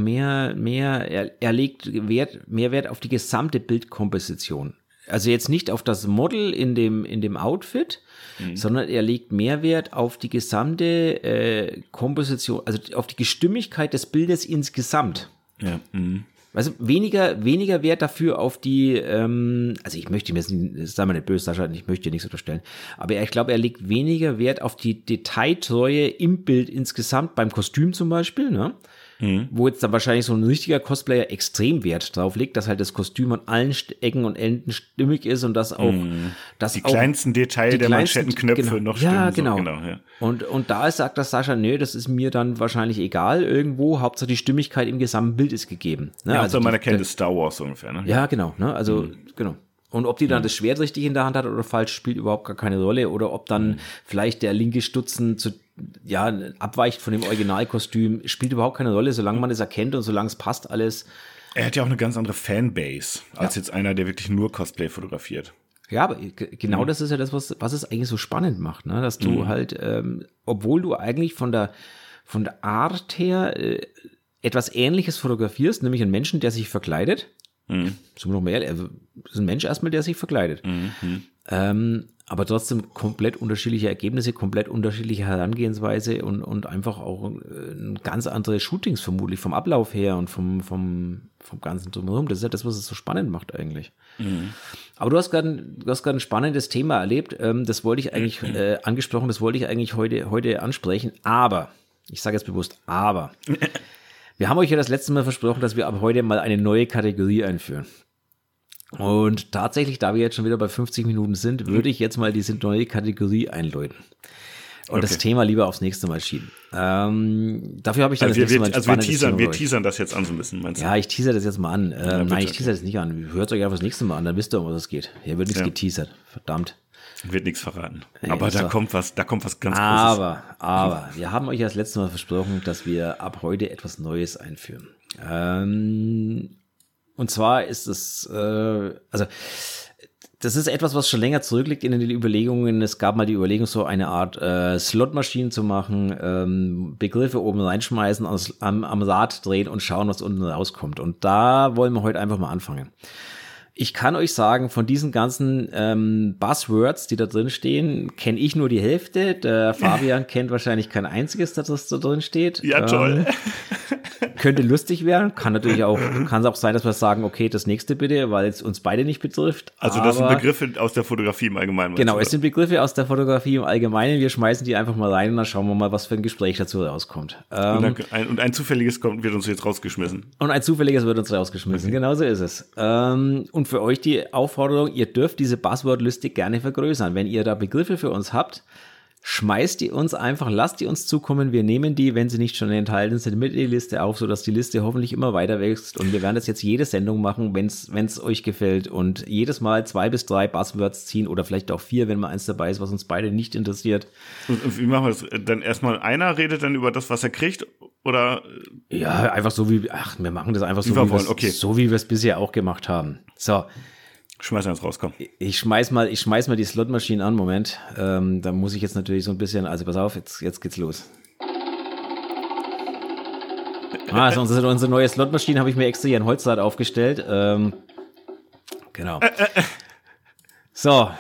[SPEAKER 2] er legt mehr Wert auf die gesamte Bildkomposition. Also jetzt nicht auf das Model in dem Outfit, sondern er legt mehr Wert auf die gesamte Komposition, also auf die Gestimmigkeit des Bildes insgesamt.
[SPEAKER 1] Ja.
[SPEAKER 2] Also weniger Wert dafür auf die, also ich möchte mir, sei mal nicht böse, Sascha, ich möchte dir nichts unterstellen, aber ich glaube, er legt weniger Wert auf die Detailtreue im Bild insgesamt, beim Kostüm zum Beispiel, ne? Wo jetzt dann wahrscheinlich so ein richtiger Cosplayer extrem Wert drauf legt, dass halt das Kostüm an allen Ecken und Enden stimmig ist und dass auch
[SPEAKER 1] die kleinsten Details der Manschettenknöpfe noch stimmen.
[SPEAKER 2] Ja, genau.
[SPEAKER 1] So, genau ja.
[SPEAKER 2] Und da sagt das Sascha, nö, das ist mir dann wahrscheinlich egal irgendwo, Hauptsache die Stimmigkeit im gesamten Bild ist gegeben. Ne?
[SPEAKER 1] Ja, also man erkennt es Star Wars ungefähr. Ne?
[SPEAKER 2] Ja, genau. Ne? Also, genau. Und ob die dann das Schwert richtig in der Hand hat oder falsch, spielt überhaupt gar keine Rolle. Oder ob dann vielleicht der linke Stutzen abweicht von dem Originalkostüm, spielt überhaupt keine Rolle, solange man es erkennt und solange es passt alles.
[SPEAKER 1] Er hat ja auch eine ganz andere Fanbase, als jetzt einer, der wirklich nur Cosplay fotografiert.
[SPEAKER 2] Ja, aber genau das ist ja das, was es eigentlich so spannend macht, ne? Dass du halt, obwohl du eigentlich von der Art her etwas Ähnliches fotografierst, nämlich einen Menschen, der sich verkleidet. So noch mehr, das ist ein Mensch erstmal, der sich verkleidet. Aber trotzdem komplett unterschiedliche Ergebnisse, komplett unterschiedliche Herangehensweise und einfach auch ein ganz andere Shootings vermutlich vom Ablauf her und vom ganzen Drumherum. Das ist ja das, was es so spannend macht eigentlich. Aber du hast gerade ein spannendes Thema erlebt. Das wollte ich eigentlich angesprochen, das wollte ich eigentlich heute ansprechen. Aber, ich sage jetzt bewusst, aber wir haben euch ja das letzte Mal versprochen, dass wir ab heute mal eine neue Kategorie einführen. Und tatsächlich, da wir jetzt schon wieder bei 50 Minuten sind, würde ich jetzt mal diese neue Kategorie einläuten. Und das Thema lieber aufs nächste Mal schieben. Dafür habe ich dann das nächste Mal ein spannendes Thema.
[SPEAKER 1] Wir teasern das jetzt an so ein bisschen, meinst du?
[SPEAKER 2] Ja, ich teaser das jetzt mal an. Nein, ich teaser das nicht an. Hört euch einfach das nächste Mal an, dann wisst ihr, um was es geht. Hier wird nichts geteasert. Verdammt.
[SPEAKER 1] Wird nichts verraten. Aber da kommt was ganz Großes.
[SPEAKER 2] Aber wir haben euch ja das letzte Mal versprochen, dass wir ab heute etwas Neues einführen. Und zwar ist es, das ist etwas, was schon länger zurückliegt in den Überlegungen. Es gab mal die Überlegung, so eine Art Slotmaschinen zu machen, Begriffe oben reinschmeißen, am Rad drehen und schauen, was unten rauskommt. Und da wollen wir heute einfach mal anfangen. Ich kann euch sagen, von diesen ganzen Buzzwords, die da drin stehen, kenne ich nur die Hälfte. Der Fabian kennt wahrscheinlich kein einziges, das da drin steht.
[SPEAKER 1] Ja, toll.
[SPEAKER 2] Könnte lustig werden. Kann es auch sein, dass wir sagen, okay, das nächste bitte, weil es uns beide nicht betrifft.
[SPEAKER 1] Also das sind Begriffe aus der Fotografie im Allgemeinen.
[SPEAKER 2] Genau, es sind Begriffe aus der Fotografie im Allgemeinen. Wir schmeißen die einfach mal rein und dann schauen wir mal, was für ein Gespräch dazu rauskommt.
[SPEAKER 1] Und ein zufälliges wird uns jetzt rausgeschmissen.
[SPEAKER 2] Genau so ist es. Und für euch die Aufforderung, ihr dürft diese Buzzword-Liste gerne vergrößern. Wenn ihr da Begriffe für uns habt, schmeißt die uns einfach, lasst die uns zukommen. Wir nehmen die, wenn sie nicht schon enthalten sind, mit in die Liste auf, sodass die Liste hoffentlich immer weiter wächst. Und wir werden das jetzt jede Sendung machen, wenn es euch gefällt. Und jedes Mal 2 bis 3 Buzzwords ziehen oder vielleicht auch 4, wenn mal eins dabei ist, was uns beide nicht interessiert.
[SPEAKER 1] Und wie machen wir das? Dann erstmal einer redet dann über das, was er kriegt? Oder?
[SPEAKER 2] Ja, einfach so wir machen das einfach so, wie wir es bisher auch gemacht haben. So.
[SPEAKER 1] Schmeiß eins raus, komm.
[SPEAKER 2] Ich schmeiß mal die Slotmaschine an, Moment. Da muss ich jetzt natürlich so ein bisschen, also pass auf, jetzt geht's los. Also unsere neue Slotmaschine habe ich mir extra hier in Holzrad aufgestellt. Genau. So.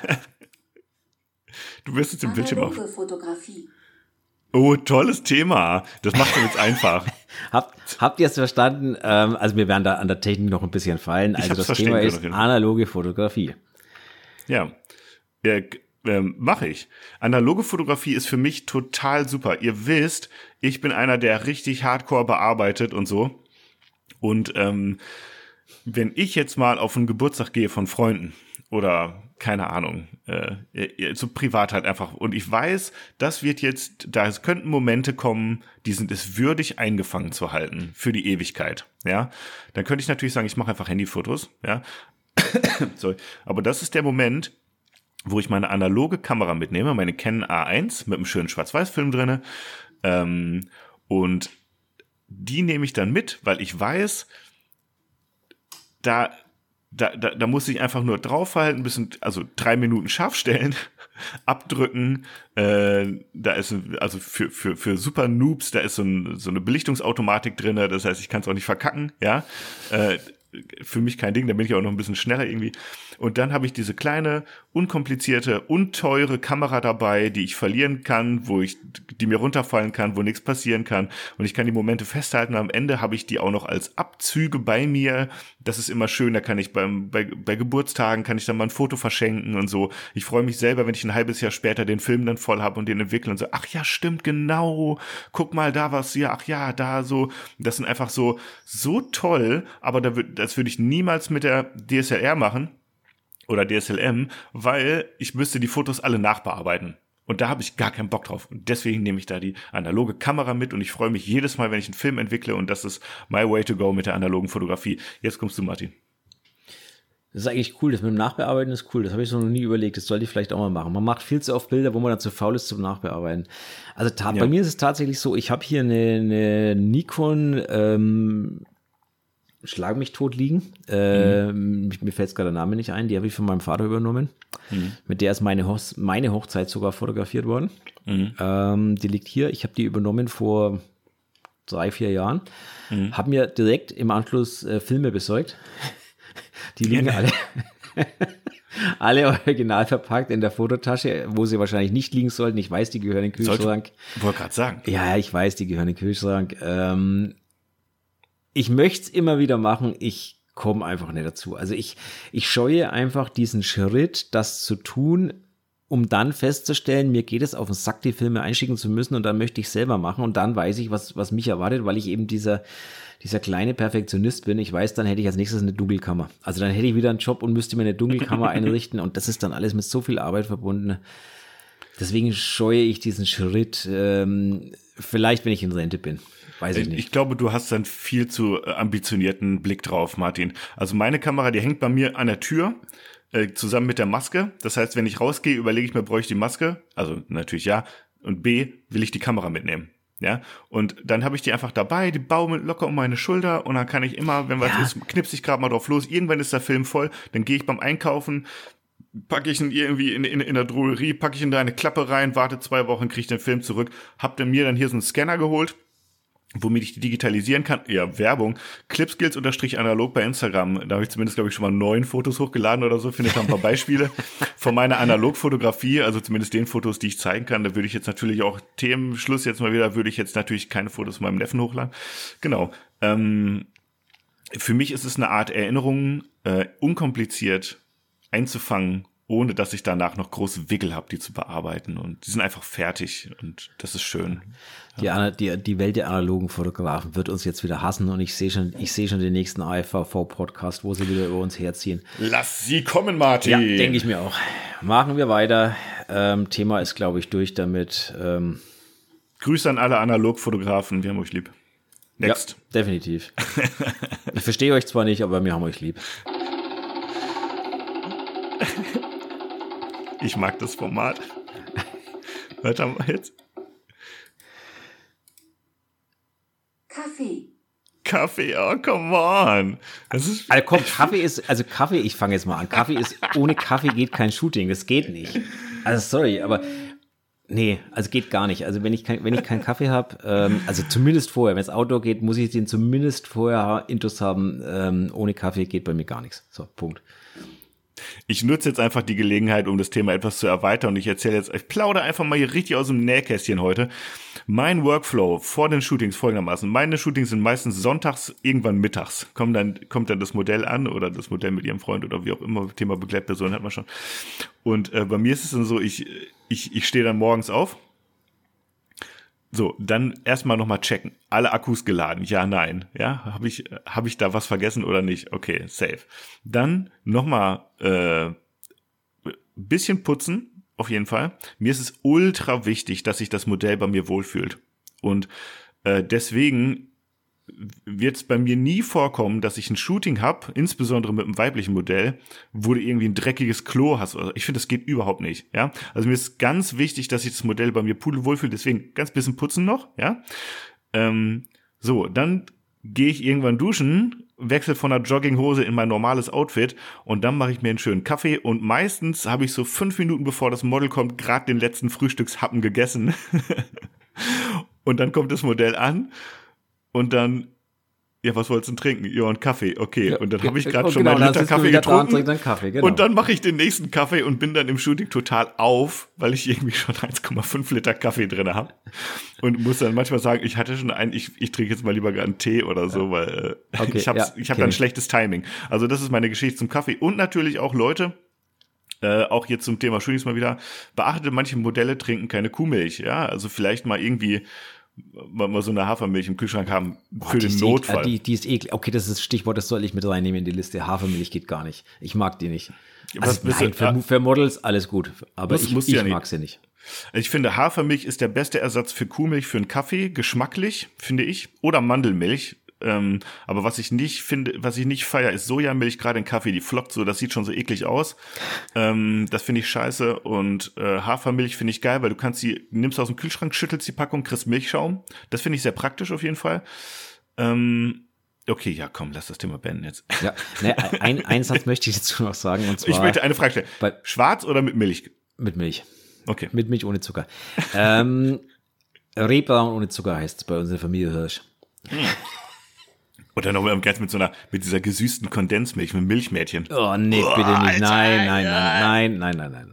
[SPEAKER 1] Du wirst jetzt den Bildschirm auf.
[SPEAKER 3] Fotografie.
[SPEAKER 1] Oh, tolles Thema. Das macht man jetzt einfach.
[SPEAKER 2] Habt ihr es verstanden? Also wir werden da an der Technik noch ein bisschen fallen. Also das Thema ist analoge Fotografie.
[SPEAKER 1] Ja, mache ich. Analoge Fotografie ist für mich total super. Ihr wisst, ich bin einer, der richtig hardcore bearbeitet und so. Und wenn ich jetzt mal auf einen Geburtstag gehe von Freunden oder keine Ahnung, so privat halt einfach. Und ich weiß, da könnten Momente kommen, die sind es würdig eingefangen zu halten für die Ewigkeit. Ja, dann könnte ich natürlich sagen, ich mache einfach Handyfotos. Ja, sorry. Aber das ist der Moment, wo ich meine analoge Kamera mitnehme, meine Canon A1 mit einem schönen Schwarz-Weiß-Film drinne. Und die nehme ich dann mit, weil ich weiß, da muss ich einfach nur draufhalten, also 3 Minuten scharf stellen, abdrücken. Da ist, also für super Noobs, da ist so eine Belichtungsautomatik drin, das heißt, ich kann es auch nicht verkacken, ja. Für mich kein Ding, da bin ich auch noch ein bisschen schneller irgendwie. Und dann habe ich diese kleine, unkomplizierte, unteure Kamera dabei, die ich verlieren kann, die mir runterfallen kann, wo nichts passieren kann. Und ich kann die Momente festhalten. Am Ende habe ich die auch noch als Abzüge bei mir. Das ist immer schön, da kann ich bei Geburtstagen, kann ich dann mal ein Foto verschenken und so. Ich freue mich selber, wenn ich ein halbes Jahr später den Film dann voll habe und den entwickle und so, ach ja, stimmt, genau, guck mal, da was, ja, ach ja, da so. Das sind einfach so toll, aber das würde ich niemals mit der DSLR machen oder DSLM, weil ich müsste die Fotos alle nachbearbeiten. Und da habe ich gar keinen Bock drauf. Und deswegen nehme ich da die analoge Kamera mit und ich freue mich jedes Mal, wenn ich einen Film entwickle und das ist my way to go mit der analogen Fotografie. Jetzt kommst du, Martin.
[SPEAKER 2] Das ist eigentlich cool, das mit dem Nachbearbeiten ist cool, das habe ich so noch nie überlegt, das sollte ich vielleicht auch mal machen. Man macht viel zu oft Bilder, wo man dann zu faul ist zum Nachbearbeiten. Also bei mir ist es tatsächlich so, ich habe hier eine Nikon Schlag mich tot liegen. Mir fällt gerade der Name nicht ein. Die habe ich von meinem Vater übernommen. Mit der ist meine Hochzeit sogar fotografiert worden. Die liegt hier. Ich habe die übernommen vor 3-4 Jahren. Habe mir direkt im Anschluss Filme besorgt. Die liegen alle original verpackt in der Fototasche, wo sie wahrscheinlich nicht liegen sollten. Ich weiß, die gehören in den Kühlschrank.
[SPEAKER 1] Ich wollte gerade sagen.
[SPEAKER 2] Ja, ich weiß, die gehören in den Kühlschrank. Ich möchte es immer wieder machen, ich komme einfach nicht dazu. Also ich scheue einfach diesen Schritt, das zu tun, um dann festzustellen, mir geht es auf den Sack, die Filme einschicken zu müssen und dann möchte ich selber machen und dann weiß ich, was mich erwartet, weil ich eben dieser kleine Perfektionist bin. Ich weiß, dann hätte ich als nächstes eine Dunkelkammer. Also dann hätte ich wieder einen Job und müsste mir eine Dunkelkammer einrichten und das ist dann alles mit so viel Arbeit verbunden. Deswegen scheue ich diesen Schritt, vielleicht wenn ich in Rente bin. Weiß ich nicht.
[SPEAKER 1] Ich glaube, du hast dann viel zu ambitionierten Blick drauf, Martin. Also meine Kamera, die hängt bei mir an der Tür, zusammen mit der Maske. Das heißt, wenn ich rausgehe, überlege ich mir, brauche ich die Maske? Also natürlich ja. Und B, will ich die Kamera mitnehmen? Ja, und dann habe ich die einfach dabei, die baumeln locker um meine Schulter und dann kann ich immer, wenn was ist, knipse ich gerade mal drauf los. Irgendwann ist der Film voll, dann gehe ich beim Einkaufen, packe ich ihn irgendwie in der Drogerie, packe ich in da eine Klappe rein, warte 2 Wochen, kriege ich den Film zurück, hab dann mir dann hier so einen Scanner geholt, womit ich die digitalisieren kann. Ja, Werbung. Clipskills_analog bei Instagram. Da habe ich zumindest, glaube ich, schon mal 9 Fotos hochgeladen oder so. Findet da ein paar Beispiele von meiner Analogfotografie. Also zumindest den Fotos, die ich zeigen kann. Da würde ich jetzt natürlich auch Themenschluss jetzt mal wieder, würde ich jetzt natürlich keine Fotos von meinem Neffen hochladen. Genau. Für mich ist es eine Art Erinnerung, unkompliziert einzufangen, ohne dass ich danach noch große Wickel habe, die zu bearbeiten. Und die sind einfach fertig und das ist schön.
[SPEAKER 2] Die Welt der analogen Fotografen wird uns jetzt wieder hassen und ich sehe schon den nächsten AFV-Podcast, wo sie wieder über uns herziehen.
[SPEAKER 1] Lass sie kommen, Martin!
[SPEAKER 2] Ja, denke ich mir auch. Machen wir weiter. Thema ist, glaube ich, durch damit.
[SPEAKER 1] Grüße an alle Analogfotografen, wir haben euch lieb. Next.
[SPEAKER 2] Ja, definitiv. Ich verstehe euch zwar nicht, aber wir haben euch lieb.
[SPEAKER 1] Ich mag das Format. Was haben wir jetzt? Kaffee, oh, come on. Das ist
[SPEAKER 2] also komm, Kaffee, ich fange jetzt mal an. Ohne Kaffee geht kein Shooting, das geht nicht. Also sorry, aber Nee, also geht gar nicht. Also wenn ich keinen Kaffee habe, also zumindest vorher, wenn es Outdoor geht, muss ich den zumindest vorher intus haben. Ohne Kaffee geht bei mir gar nichts. So, Punkt.
[SPEAKER 1] Ich nutze jetzt einfach die Gelegenheit, um das Thema etwas zu erweitern, und ich plaudere einfach mal hier richtig aus dem Nähkästchen heute. Mein Workflow vor den Shootings folgendermaßen. Meine Shootings sind meistens sonntags, irgendwann mittags. Kommt dann das Modell an oder das Modell mit ihrem Freund oder wie auch immer, Thema Begleitperson hat man schon. Und bei mir ist es dann so, ich stehe dann morgens auf. So, dann erstmal nochmal checken. Alle Akkus geladen? Ja, nein. Ja, hab ich da was vergessen oder nicht? Okay, safe. Dann nochmal bisschen putzen, auf jeden Fall. Mir ist es ultra wichtig, dass sich das Modell bei mir wohlfühlt. Und deswegen wird es bei mir nie vorkommen, dass ich ein Shooting habe, insbesondere mit einem weiblichen Modell, wo du irgendwie ein dreckiges Klo hast. Ich finde, das geht überhaupt nicht. Ja, also mir ist ganz wichtig, dass sich das Modell bei mir pudelwohl fühlt. Deswegen ganz bisschen putzen noch. Ja, so, dann gehe ich irgendwann duschen, wechsle von der Jogginghose in mein normales Outfit und dann mache ich mir einen schönen Kaffee und meistens habe ich so 5 Minuten, bevor das Model kommt, gerade den letzten Frühstückshappen gegessen. Und dann kommt das Modell an. Und dann, ja, was wolltest du denn trinken? Ja, einen Kaffee, okay. Und dann habe ich gerade schon meinen Liter Kaffee getrunken.
[SPEAKER 2] Genau.
[SPEAKER 1] Und dann mache ich den nächsten Kaffee und bin dann im Shooting total auf, weil ich irgendwie schon 1,5 Liter Kaffee drin habe. Und muss dann manchmal sagen, ich hatte schon einen, ich trinke jetzt mal lieber gerade einen Tee oder so, weil ich habe dann schlechtes Timing. Also das ist meine Geschichte zum Kaffee. Und natürlich auch Leute, auch jetzt zum Thema Shootings mal wieder, beachtet, manche Modelle trinken keine Kuhmilch. Ja, also vielleicht mal irgendwie mal so eine Hafermilch im Kühlschrank haben für den Notfall.
[SPEAKER 2] Die ist eklig. Okay, das ist das Stichwort, das soll ich mit reinnehmen in die Liste. Hafermilch geht gar nicht. Ich mag die nicht. Also nein, für Models alles gut, aber ich mag sie nicht.
[SPEAKER 1] Ich finde, Hafermilch ist der beste Ersatz für Kuhmilch für einen Kaffee, geschmacklich, finde ich, oder Mandelmilch. Aber was ich nicht feiere, ist Sojamilch, gerade in Kaffee, die flockt so, das sieht schon so eklig aus. Das finde ich scheiße. Und Hafermilch finde ich geil, weil nimmst aus dem Kühlschrank, schüttelst die Packung, kriegst Milchschaum. Das finde ich sehr praktisch auf jeden Fall. Okay, ja, komm, lass das Thema beenden jetzt.
[SPEAKER 2] Ja, einen Satz möchte ich dazu noch sagen. Und zwar,
[SPEAKER 1] ich möchte eine Frage stellen. Schwarz oder mit Milch?
[SPEAKER 2] Mit Milch.
[SPEAKER 1] Okay.
[SPEAKER 2] Mit Milch ohne Zucker. Rehbraun ohne Zucker heißt es bei unserer Familie Hirsch.
[SPEAKER 1] Oder noch ganz mit dieser gesüßten Kondensmilch, mit Milchmädchen.
[SPEAKER 2] Oh, nee, bitte nicht. Nein.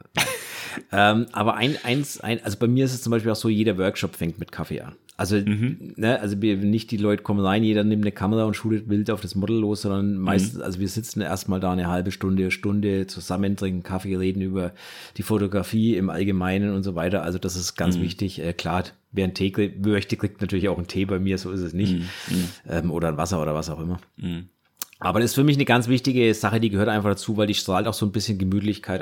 [SPEAKER 2] Aber also bei mir ist es zum Beispiel auch so, jeder Workshop fängt mit Kaffee an. Also, also nicht die Leute kommen rein, jeder nimmt eine Kamera und shootet wild auf das Model los, sondern meistens, also wir sitzen erstmal da eine halbe Stunde zusammen, trinken Kaffee, reden über die Fotografie im Allgemeinen und so weiter. Also das ist ganz wichtig. Klar, wer einen Tee möchte, kriegt natürlich auch einen Tee bei mir, so ist es nicht. Oder ein Wasser oder was auch immer. Aber das ist für mich eine ganz wichtige Sache, die gehört einfach dazu, weil die strahlt auch so ein bisschen Gemütlichkeit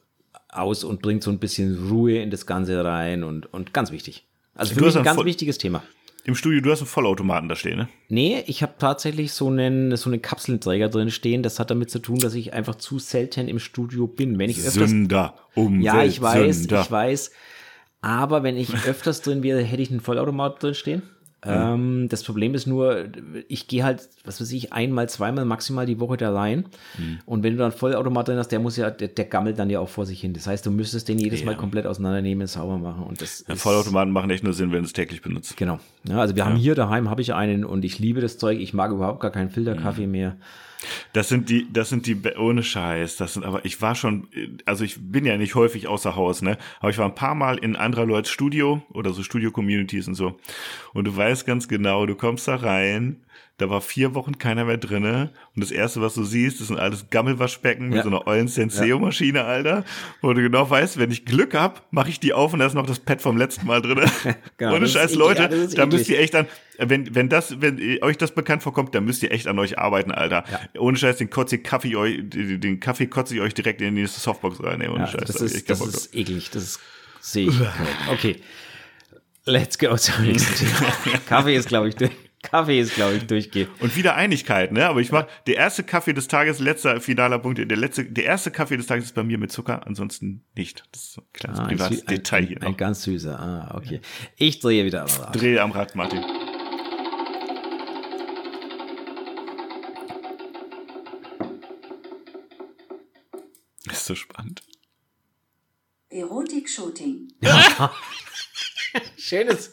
[SPEAKER 2] aus und bringt so ein bisschen Ruhe in das Ganze rein und ganz wichtig. Also für mich ein ganz wichtiges Thema.
[SPEAKER 1] Im Studio, du hast einen Vollautomaten da stehen, ne?
[SPEAKER 2] Nee, ich habe tatsächlich so einen Kapselträger drin stehen. Das hat damit zu tun, dass ich einfach zu selten im Studio bin. Wenn ich öfters, Ja, ich weiß. Aber wenn ich öfters drin wäre, hätte ich einen Vollautomat drin stehen. Das Problem ist nur, ich gehe halt, was weiß ich, einmal, zweimal maximal die Woche da rein. Und wenn du dann Vollautomat drin hast, der gammelt dann ja auch vor sich hin. Das heißt, du müsstest den jedes Mal komplett auseinandernehmen, sauber machen. Und
[SPEAKER 1] Vollautomaten machen echt nur Sinn, wenn du es täglich benutzt.
[SPEAKER 2] Genau. Ja, also wir haben hier daheim, habe ich einen und ich liebe das Zeug. Ich mag überhaupt gar keinen Filterkaffee mehr.
[SPEAKER 1] Das sind die, ohne Scheiß, ich bin ja nicht häufig außer Haus, ne, aber ich war ein paar Mal in anderer Leute Studio oder so Studio-Communities und so. Und du weißt ganz genau, du kommst da rein, da war 4 Wochen keiner mehr drinne und das erste, was du siehst, das sind alles Gammelwaschbecken mit so einer ollen Senseo-Maschine, Alter, wo du genau weißt, wenn ich Glück hab, mache ich die auf und da ist noch das Pad vom letzten Mal drinne. Genau, ohne Scheiß, Leute, da müsst ihr echt wenn euch das bekannt vorkommt, dann müsst ihr echt an euch arbeiten, Alter. Ja. Ohne Scheiß, den Kaffee kotze ich euch direkt in die nächste Softbox rein. Ohne Scheiß.
[SPEAKER 2] Das ist eklig, das sehe ich. Okay, let's go zum nächsten Thema. Kaffee ist, glaube ich, durchgehend.
[SPEAKER 1] Und wieder Einigkeit, ne? Aber der erste Kaffee des Tages, letzter finaler Punkt, der erste Kaffee des Tages ist bei mir mit Zucker, ansonsten nicht. Das ist so ein kleines privates Detail hier noch.
[SPEAKER 2] Ein ganz süßer, okay. Ich drehe wieder am Rad.
[SPEAKER 1] Drehe am Rad, Martin. Ist so spannend.
[SPEAKER 3] Erotik-Shooting.
[SPEAKER 2] Schönes.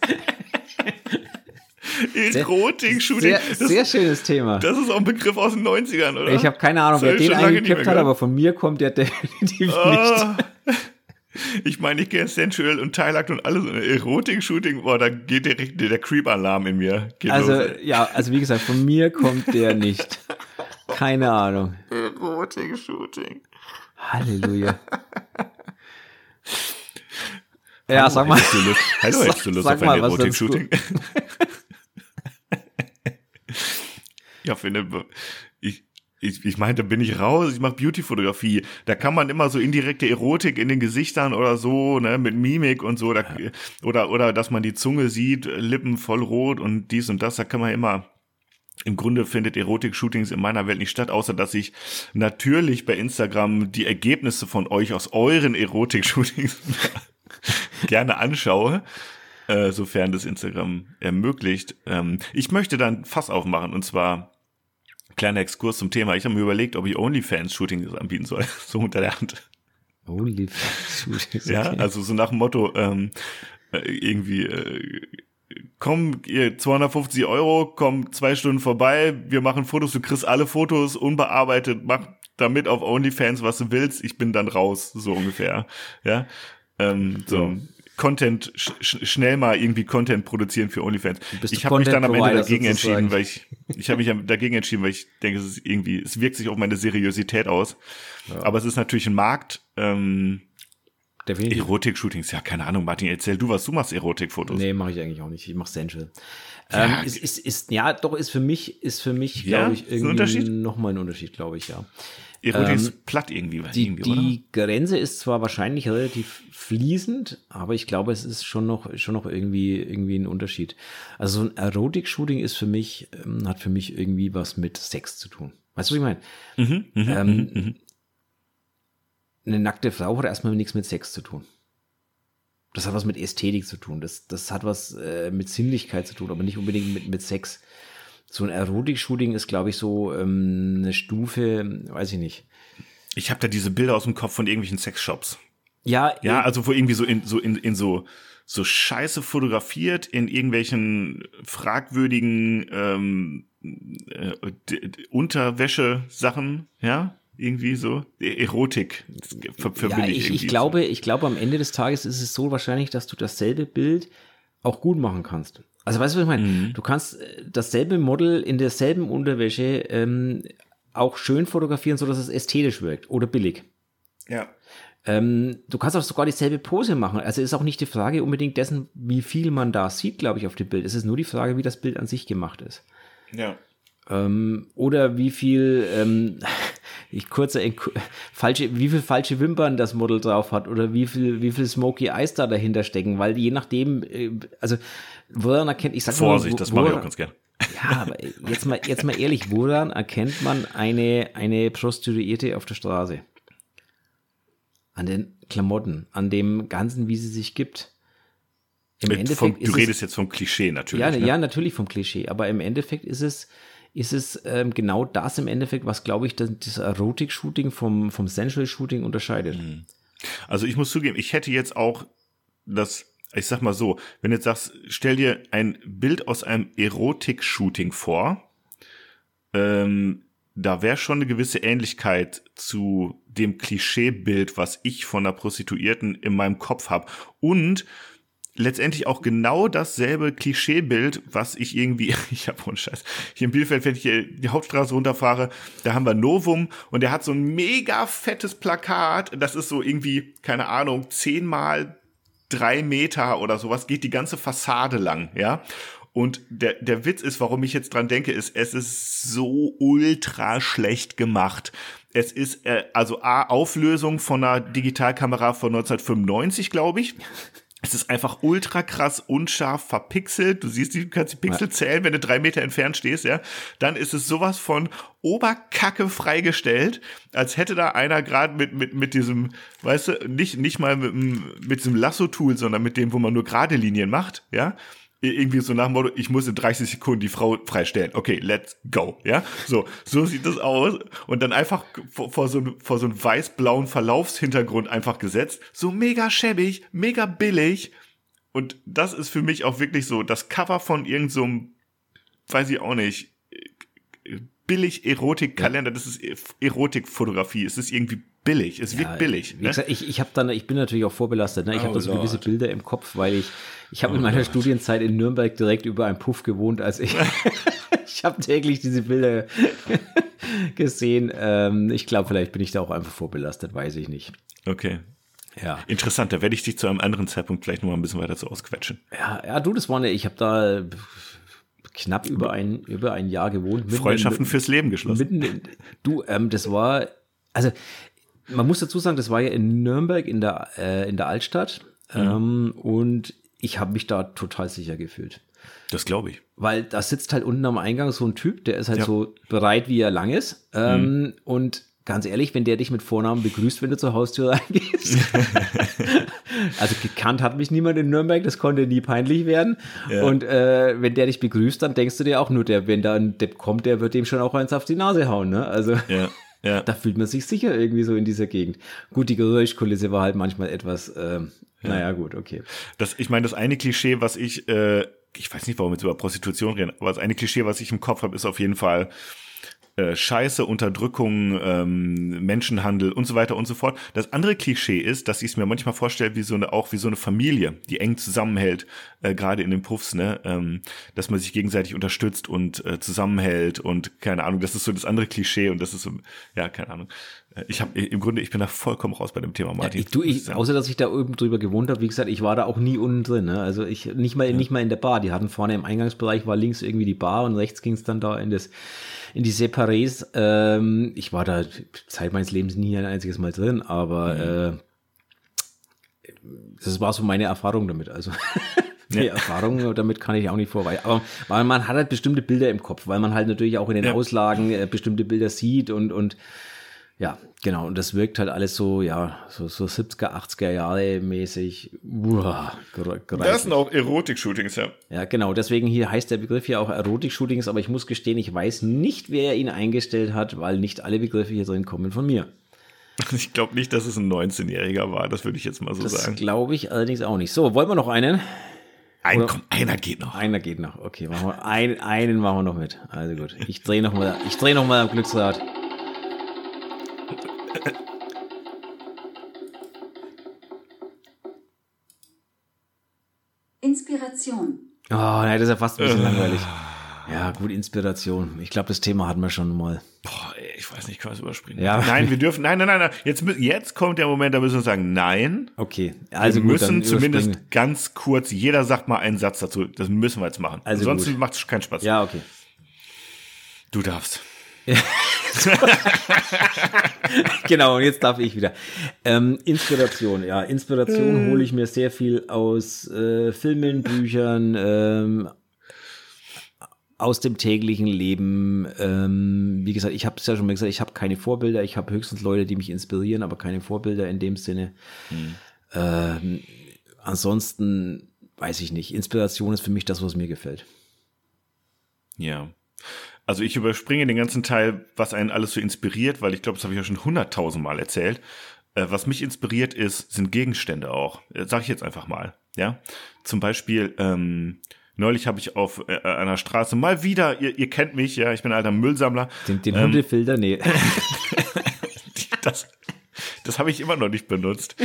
[SPEAKER 1] Erotik-Shooting.
[SPEAKER 2] Sehr schönes Thema.
[SPEAKER 1] Das ist auch ein Begriff aus den 90ern, oder?
[SPEAKER 2] Ich habe keine Ahnung, wer den eingekippt hat, aber von mir kommt der definitiv nicht.
[SPEAKER 1] Ich meine, ich kenne Sensual und Teilact und alles. Erotik-Shooting, boah, da geht direkt der Creep-Alarm in mir.
[SPEAKER 2] Also wie gesagt, von mir kommt der nicht. Keine Ahnung.
[SPEAKER 1] Erotik-Shooting.
[SPEAKER 2] Halleluja. Ja, sag mal.
[SPEAKER 1] Hallo, hättest du Lust auf ein Erotik-Shooting? Ja, finde ich meine, da bin ich raus, ich mache Beauty-Fotografie. Da kann man immer so indirekte Erotik in den Gesichtern oder so, ne, mit Mimik und so, oder dass man die Zunge sieht, Lippen voll rot und dies und das, da kann man immer, im Grunde findet Erotik-Shootings in meiner Welt nicht statt, außer dass ich natürlich bei Instagram die Ergebnisse von euch aus euren Erotik-Shootings gerne anschaue, sofern das Instagram ermöglicht. Ich möchte dann Fass aufmachen, und zwar kleiner Exkurs zum Thema. Ich habe mir überlegt, ob ich OnlyFans-Shootings anbieten soll, so unter der Hand.
[SPEAKER 2] OnlyFans-Shootings, okay.
[SPEAKER 1] Ja, also so nach dem Motto, komm, ihr 250 €, komm 2 Stunden vorbei, wir machen Fotos, du kriegst alle Fotos unbearbeitet, mach damit auf OnlyFans, was du willst, ich bin dann raus, so ungefähr. Ja, so Content, schnell mal irgendwie Content produzieren für OnlyFans. Ich habe mich dann am Ende dagegen entschieden, weil ich habe mich dagegen entschieden, weil ich denke, es ist irgendwie, es wirkt sich auf meine Seriosität aus. Ja. Aber es ist natürlich ein Markt. Erotik-Shootings, ja, keine Ahnung, Martin, erzähl du was, du machst Erotikfotos.
[SPEAKER 2] Nee, mache ich eigentlich auch nicht. Ich mache Sensual. Ist für mich, glaube ich, irgendwie nochmal ein Unterschied, glaube ich, ja.
[SPEAKER 1] Erotik ist platt irgendwie,
[SPEAKER 2] die Grenze ist zwar wahrscheinlich relativ fließend, aber ich glaube, es ist schon noch irgendwie ein Unterschied. Also so ein Erotik-Shooting ist für mich, hat für mich irgendwie was mit Sex zu tun. Weißt du, was ich meine? Eine nackte Frau hat erstmal nichts mit Sex zu tun. Das hat was mit Ästhetik zu tun. Das hat was mit Sinnlichkeit zu tun, aber nicht unbedingt mit Sex. So ein Erotik-Shooting ist, glaube ich, so eine Stufe, weiß ich nicht.
[SPEAKER 1] Ich habe da diese Bilder aus dem Kopf von irgendwelchen Sexshops.
[SPEAKER 2] Ja,
[SPEAKER 1] also wo irgendwie so Scheiße fotografiert in irgendwelchen fragwürdigen Unterwäsche-Sachen, ja? Irgendwie so Erotik verbinde ich irgendwie.
[SPEAKER 2] Ich glaube, am Ende des Tages ist es so wahrscheinlich, dass du dasselbe Bild auch gut machen kannst. Also weißt du, was ich meine? Du kannst dasselbe Model in derselben Unterwäsche auch schön fotografieren, sodass es ästhetisch wirkt oder billig.
[SPEAKER 1] Ja.
[SPEAKER 2] Du kannst auch sogar dieselbe Pose machen. Also ist auch nicht die Frage unbedingt dessen, wie viel man da sieht, glaube ich, auf dem Bild. Es ist nur die Frage, wie das Bild an sich gemacht ist.
[SPEAKER 1] Ja.
[SPEAKER 2] Oder wie viel wie viel falsche Wimpern das Model drauf hat oder wie viel Smoky Eyes da dahinter stecken, weil je nachdem, also woran erkennt,
[SPEAKER 1] Vorsicht, das mache ich auch ganz gern.
[SPEAKER 2] Ja, aber jetzt mal ehrlich, woran erkennt man eine Prostituierte auf der Straße? An den Klamotten, an dem Ganzen, wie sie sich gibt. Im Endeffekt
[SPEAKER 1] du redest jetzt vom Klischee natürlich.
[SPEAKER 2] Ja, natürlich vom Klischee, aber im Endeffekt ist es genau das im Endeffekt, was, glaube ich, das Erotik-Shooting vom Sensual-Shooting unterscheidet.
[SPEAKER 1] Also ich muss zugeben, ich hätte jetzt auch ich sag mal so, wenn du jetzt sagst, stell dir ein Bild aus einem Erotik-Shooting vor, da wäre schon eine gewisse Ähnlichkeit zu dem Klischeebild, was ich von einer Prostituierten in meinem Kopf habe. Und letztendlich auch genau dasselbe Klischeebild, was ich irgendwie, ich habe ohne Scheiß, hier in Bielefeld, wenn ich hier die Hauptstraße runterfahre, da haben wir Novum und der hat so ein mega fettes Plakat, das ist so irgendwie, keine Ahnung, 10 mal 3 Meter oder sowas, geht die ganze Fassade lang, ja. Und der Witz ist, warum ich jetzt dran denke, ist, es ist so ultra schlecht gemacht. Es ist, also Auflösung von einer Digitalkamera von 1995, glaube ich. Es ist einfach ultra krass unscharf verpixelt. Du kannst die Pixel zählen, wenn du 3 Meter entfernt stehst, ja. Dann ist es sowas von Oberkacke freigestellt, als hätte da einer gerade mit diesem, weißt du, nicht mal mit diesem Lasso-Tool, sondern mit dem, wo man nur gerade Linien macht, ja. irgendwie so nach dem Motto, ich muss in 30 Sekunden die Frau freistellen. Okay, let's go, ja? So sieht das aus. Und dann einfach vor so einem weiß-blauen Verlaufshintergrund einfach gesetzt. So mega schäbig, mega billig. Und das ist für mich auch wirklich so das Cover von irgend so einem, weiß ich auch nicht, billig Erotikkalender. Das ist Erotikfotografie. Es ist irgendwie billig. Es wirkt billig.
[SPEAKER 2] Wie gesagt, ich bin natürlich auch vorbelastet. Ne? Ich habe da so gewisse Bilder im Kopf, weil ich habe in meiner Studienzeit in Nürnberg direkt über einem Puff gewohnt. Also ich habe täglich diese Bilder gesehen. Ich glaube, vielleicht bin ich da auch einfach vorbelastet, weiß ich nicht.
[SPEAKER 1] Okay.
[SPEAKER 2] Ja.
[SPEAKER 1] Interessant, da werde ich dich zu einem anderen Zeitpunkt vielleicht noch mal ein bisschen weiter so ausquetschen.
[SPEAKER 2] Ja, du, das war ich habe da knapp über ein Jahr gewohnt.
[SPEAKER 1] Freundschaften fürs Leben geschlossen.
[SPEAKER 2] Das war, also man muss dazu sagen, das war ja in Nürnberg in der Altstadt und ich habe mich da total sicher gefühlt.
[SPEAKER 1] Das glaube ich.
[SPEAKER 2] Weil da sitzt halt unten am Eingang so ein Typ, der ist halt so bereit, wie er lang ist und ganz ehrlich, wenn der dich mit Vornamen begrüßt, wenn du zur Haustür reingehst. Also gekannt hat mich niemand in Nürnberg, das konnte nie peinlich werden. Ja. Und wenn der dich begrüßt, dann denkst du dir auch nur, wenn da ein Depp kommt, der wird dem schon auch eins auf die Nase hauen. Ne? Also da fühlt man sich sicher irgendwie so in dieser Gegend. Gut, die Geräuschkulisse war halt manchmal etwas, naja gut, okay.
[SPEAKER 1] Ich meine, das eine Klischee, was ich weiß nicht, warum wir jetzt über Prostitution reden, aber das eine Klischee, was ich im Kopf habe, ist auf jeden Fall Scheiße, Unterdrückung, Menschenhandel und so weiter und so fort. Das andere Klischee ist, dass ich es mir manchmal vorstelle, wie so eine Familie, die eng zusammenhält, gerade in den Puffs, ne, dass man sich gegenseitig unterstützt und zusammenhält und keine Ahnung, das ist so das andere Klischee und das ist so, ja, keine Ahnung. Ich bin da vollkommen raus bei dem Thema, Martin.
[SPEAKER 2] Außer dass ich da oben drüber gewohnt habe, wie gesagt, ich war da auch nie unten drin, ne? Also nicht mal in der Bar. Die hatten vorne im Eingangsbereich war links irgendwie die Bar und rechts ging es dann da in die Separés. Ich war da Zeit meines Lebens nie ein einziges Mal drin, aber das war so meine Erfahrung damit. Also die Erfahrung damit kann ich auch nicht vorbei. Aber man hat halt bestimmte Bilder im Kopf, weil man halt natürlich auch in den Auslagen bestimmte Bilder sieht und ja, genau. Und das wirkt halt alles so, so 70er, 80er Jahre mäßig.
[SPEAKER 1] Das sind auch Erotik-Shootings, ja.
[SPEAKER 2] Ja, genau. Deswegen hier heißt der Begriff ja auch Erotik-Shootings, aber ich muss gestehen, ich weiß nicht, wer ihn eingestellt hat, weil nicht alle Begriffe hier drin kommen von mir.
[SPEAKER 1] Ich glaube nicht, dass es ein 19-Jähriger war, das würde ich jetzt mal so sagen.
[SPEAKER 2] Das glaube ich allerdings auch nicht. So, wollen wir noch einen?
[SPEAKER 1] Einer geht noch.
[SPEAKER 2] Einer geht noch. Okay, machen wir einen machen wir noch mit. Also gut. Ich drehe noch mal am Glücksrad.
[SPEAKER 3] Inspiration.
[SPEAKER 2] Oh, nein, das ist ja fast ein bisschen langweilig. Ja, gut, Inspiration. Ich glaube, das Thema hatten wir schon mal.
[SPEAKER 1] Boah, ey, ich weiß nicht, können wir es überspringen.
[SPEAKER 2] Ja.
[SPEAKER 1] Nein, wir dürfen, nein. Jetzt kommt der Moment, da müssen wir sagen, nein.
[SPEAKER 2] Okay, also
[SPEAKER 1] wir müssen zumindest ganz kurz, jeder sagt mal einen Satz dazu. Das müssen wir jetzt machen.
[SPEAKER 2] Also
[SPEAKER 1] ansonsten macht es keinen Spaß.
[SPEAKER 2] Ja, okay.
[SPEAKER 1] Du darfst.
[SPEAKER 2] Genau, und jetzt darf ich wieder. Inspiration, ja. Inspiration hole ich mir sehr viel aus Filmen, Büchern, aus dem täglichen Leben. Wie gesagt, ich habe es ja schon mal gesagt, ich habe keine Vorbilder. Ich habe höchstens Leute, die mich inspirieren, aber keine Vorbilder in dem Sinne. Ansonsten weiß ich nicht. Inspiration ist für mich das, was mir gefällt.
[SPEAKER 1] Ja. Also ich überspringe den ganzen Teil, was einen alles so inspiriert, weil ich glaube, das habe ich ja schon 100.000 Mal erzählt. Was mich inspiriert sind Gegenstände auch. Sag ich jetzt einfach mal. Ja, zum Beispiel neulich habe ich auf einer Straße mal wieder, ihr kennt mich, ja, ich bin ein alter Müllsammler.
[SPEAKER 2] Den Hundefilter, nee.
[SPEAKER 1] Das habe ich immer noch nicht benutzt.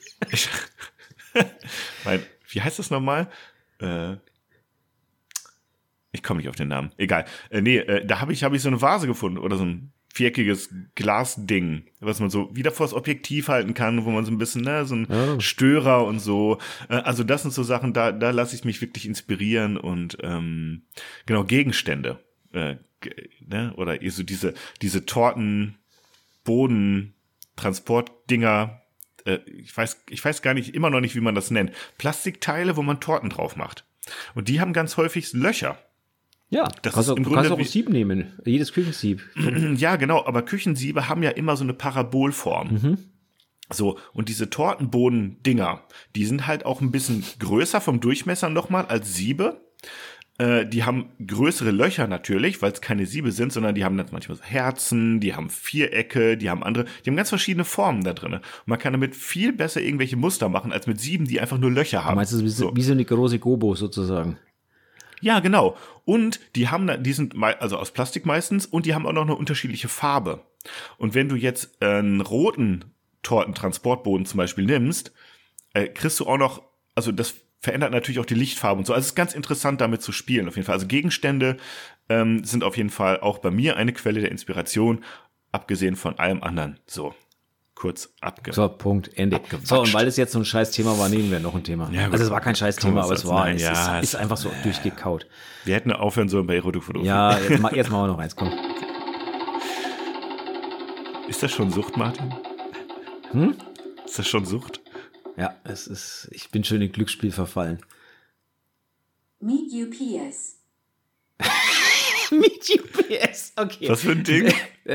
[SPEAKER 1] Wie heißt das nochmal? Ich komme nicht auf den Namen. Egal. Da habe ich so eine Vase gefunden oder so ein viereckiges Glasding, was man so wieder vors Objektiv halten kann, wo man so ein bisschen, so ein Störer und so. Also das sind so Sachen, da lasse ich mich wirklich inspirieren und genau, Gegenstände. Oder so diese Torten, Boden, Transportdinger. Ich weiß gar nicht, immer noch nicht, wie man das nennt. Plastikteile, wo man Torten drauf macht. Und die haben ganz häufig Löcher.
[SPEAKER 2] Ja, du kannst auch ein Sieb nehmen, jedes Küchensieb.
[SPEAKER 1] Ja, genau, aber Küchensiebe haben ja immer so eine Parabolform. So, und diese Tortenboden-Dinger, die sind halt auch ein bisschen größer vom Durchmesser nochmal als Siebe. Die haben größere Löcher natürlich, weil es keine Siebe sind, sondern die haben dann manchmal so Herzen, die haben Vierecke, die haben ganz verschiedene Formen da drin. Und man kann damit viel besser irgendwelche Muster machen, als mit Sieben, die einfach nur Löcher haben.
[SPEAKER 2] Du meinst, das ist wie so eine große Gobo sozusagen?
[SPEAKER 1] Ja, genau. Und die sind also aus Plastik meistens und die haben auch noch eine unterschiedliche Farbe. Und wenn du jetzt einen roten Tortentransportboden zum Beispiel nimmst, kriegst du auch noch, also das verändert natürlich auch die Lichtfarbe und so. Also es ist ganz interessant, damit zu spielen auf jeden Fall. Also Gegenstände sind auf jeden Fall auch bei mir eine Quelle der Inspiration, abgesehen von allem anderen. So, kurz
[SPEAKER 2] So, Punkt, Ende. So, und weil es jetzt so ein scheiß Thema war, nehmen wir noch ein Thema. Ja, also es war kein scheiß Thema, aber es ist einfach so durchgekaut.
[SPEAKER 1] Wir hätten aufhören sollen bei Erotikfotografie.
[SPEAKER 2] Ja, jetzt machen wir noch eins, komm.
[SPEAKER 1] Ist das schon Sucht, Martin? Ist das schon Sucht?
[SPEAKER 2] Ja, ich bin schon in Glücksspiel verfallen.
[SPEAKER 3] Meet UPS.
[SPEAKER 2] Meet UPS, okay.
[SPEAKER 1] Was für ein Ding?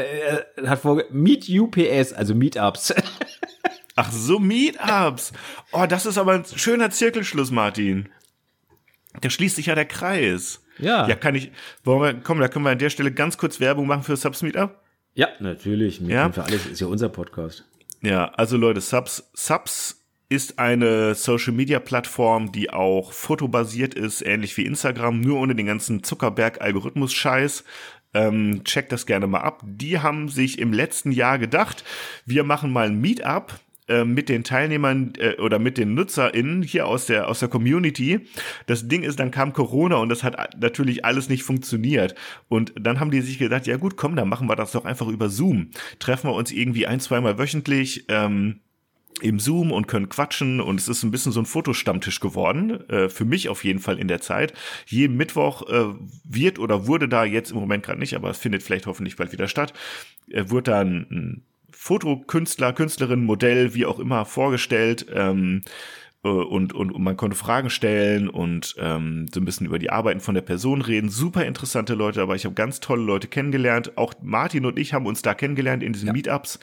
[SPEAKER 2] Meet UPS, also Meetups.
[SPEAKER 1] Ach so, Meetups. Oh, das ist aber ein schöner Zirkelschluss, Martin. Da schließt sich ja der Kreis.
[SPEAKER 2] Ja.
[SPEAKER 1] Ja, da können wir an der Stelle ganz kurz Werbung machen für Subs Meetup?
[SPEAKER 2] Ja, natürlich.
[SPEAKER 1] Ja.
[SPEAKER 2] Für alles ist ja unser Podcast.
[SPEAKER 1] Ja, also Leute, Subs ist eine Social-Media-Plattform, die auch fotobasiert ist, ähnlich wie Instagram, nur ohne den ganzen Zuckerberg-Algorithmus-Scheiß. Checkt das gerne mal ab. Die haben sich im letzten Jahr gedacht, wir machen mal ein Meetup mit den Teilnehmern oder mit den NutzerInnen hier aus der Community. Das Ding ist, dann kam Corona und das hat natürlich alles nicht funktioniert. Und dann haben die sich gedacht, ja gut, komm, dann machen wir das doch einfach über Zoom. Treffen wir uns irgendwie 1-2 Mal wöchentlich im Zoom und können quatschen und es ist ein bisschen so ein Fotostammtisch geworden, für mich auf jeden Fall in der Zeit. Jeden Mittwoch wird oder wurde da jetzt im Moment gerade nicht, aber es findet vielleicht hoffentlich bald wieder statt, wird da ein Fotokünstler, Künstlerin, Modell, wie auch immer vorgestellt und man konnte Fragen stellen und so ein bisschen über die Arbeiten von der Person reden. Super interessante Leute, aber ich habe ganz tolle Leute kennengelernt. Auch Martin und ich haben uns da kennengelernt in diesen Meetups.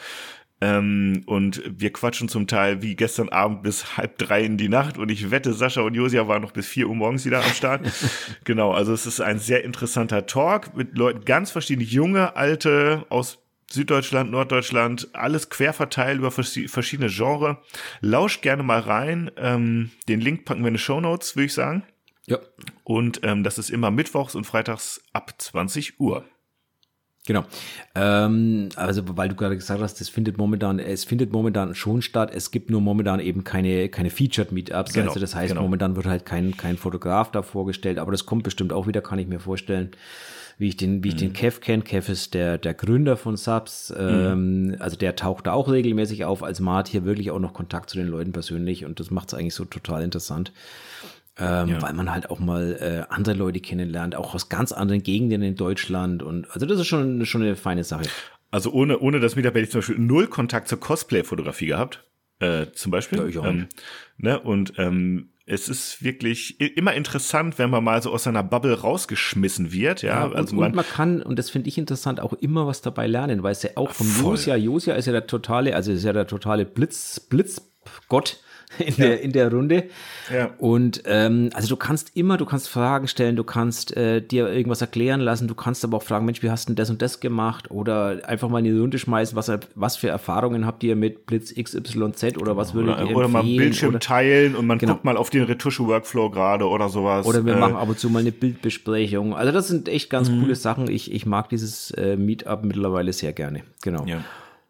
[SPEAKER 1] Und wir quatschen zum Teil wie gestern Abend bis 2:30 in die Nacht und ich wette, Sascha und Josia waren noch bis 4 Uhr morgens wieder am Start. Genau, also es ist ein sehr interessanter Talk mit Leuten, ganz verschiedene, junge, alte, aus Süddeutschland, Norddeutschland, alles quer verteilt über verschiedene Genres. Lauscht gerne mal rein. Den Link packen wir in die Shownotes, würde ich sagen.
[SPEAKER 2] Ja. Und
[SPEAKER 1] das ist immer mittwochs und freitags ab 20 Uhr.
[SPEAKER 2] Genau. Also weil du gerade gesagt hast, es findet momentan schon statt. Es gibt nur momentan eben keine Featured Meetups.
[SPEAKER 1] Genau,
[SPEAKER 2] also das heißt, momentan wird halt kein Fotograf da vorgestellt, aber das kommt bestimmt auch wieder, kann ich mir vorstellen. Wie ich den Kev kenne. Kev ist der Gründer von Subs. Also der taucht da auch regelmäßig auf. Als Mart hier wirklich auch noch Kontakt zu den Leuten persönlich und das macht es eigentlich so total interessant. Weil man halt auch mal andere Leute kennenlernt, auch aus ganz anderen Gegenden in Deutschland und also das ist schon eine feine Sache.
[SPEAKER 1] Also ohne das Meetup hätte ich zum Beispiel 0 Kontakt zur Cosplay-Fotografie gehabt, zum Beispiel.
[SPEAKER 2] Ja, ich auch.
[SPEAKER 1] Ne? Und es ist wirklich immer interessant, wenn man mal so aus seiner Bubble rausgeschmissen wird. Ja,
[SPEAKER 2] und man kann, und das finde ich interessant, auch immer was dabei lernen, weil es ja auch vom Josia ist ja der totale Blitzgott in der Runde. Ja. Und also du kannst Fragen stellen, du kannst dir irgendwas erklären lassen, du kannst aber auch fragen, Mensch, wie hast du denn das und das gemacht? Oder einfach mal in die Runde schmeißen, was für Erfahrungen habt ihr mit Blitz XYZ oder was würdet ihr empfehlen?
[SPEAKER 1] Oder mal Bildschirm teilen und man guckt mal auf den Retusche-Workflow gerade oder sowas.
[SPEAKER 2] Oder wir machen ab und zu mal eine Bildbesprechung. Also das sind echt ganz coole Sachen. Ich mag dieses Meetup mittlerweile sehr gerne. Genau. Ja.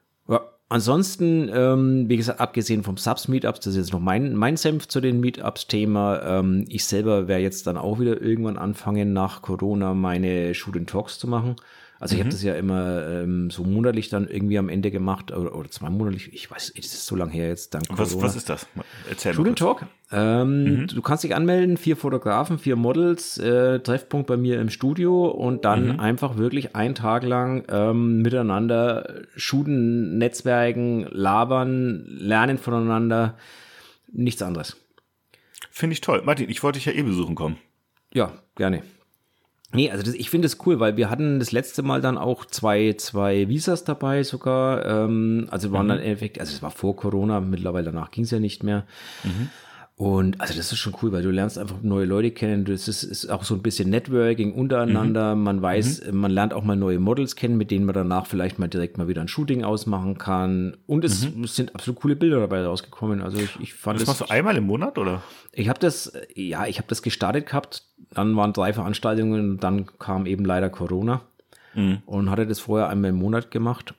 [SPEAKER 2] Ansonsten, wie gesagt, abgesehen vom Subs-Meetups, das ist jetzt noch mein Senf zu den Meetups-Thema. Ich selber werde jetzt dann auch wieder irgendwann anfangen, nach Corona meine Shoot-and-Talks zu machen. Also ich habe das ja immer so monatlich dann irgendwie am Ende gemacht oder zweimonatlich. Ich weiß, es ist so lange her jetzt dank Corona.
[SPEAKER 1] Was ist das? Erzähl mal.
[SPEAKER 2] Shoot and Talk. Du kannst dich anmelden, 4 Fotografen, 4 Models, Treffpunkt bei mir im Studio und dann einfach wirklich einen Tag lang miteinander shooten, netzwerken, labern, lernen voneinander. Nichts anderes.
[SPEAKER 1] Finde ich toll. Martin, ich wollte dich ja besuchen kommen.
[SPEAKER 2] Ja, gerne. Nee, also ich finde es cool, weil wir hatten das letzte Mal dann auch zwei Visas dabei sogar. Also waren dann im Endeffekt, also es war vor Corona, mittlerweile danach ging es ja nicht mehr. Und also das ist schon cool, weil du lernst einfach neue Leute kennen. Das ist auch so ein bisschen Networking untereinander. Man weiß, man lernt auch mal neue Models kennen, mit denen man danach vielleicht mal direkt mal wieder ein Shooting ausmachen kann. Und es sind absolut coole Bilder dabei rausgekommen. Also ich fand
[SPEAKER 1] das machst du einmal im Monat, oder?
[SPEAKER 2] Ich habe das gestartet gehabt. Dann waren 3 Veranstaltungen und dann kam eben leider Corona. Und hatte das vorher einmal im Monat gemacht.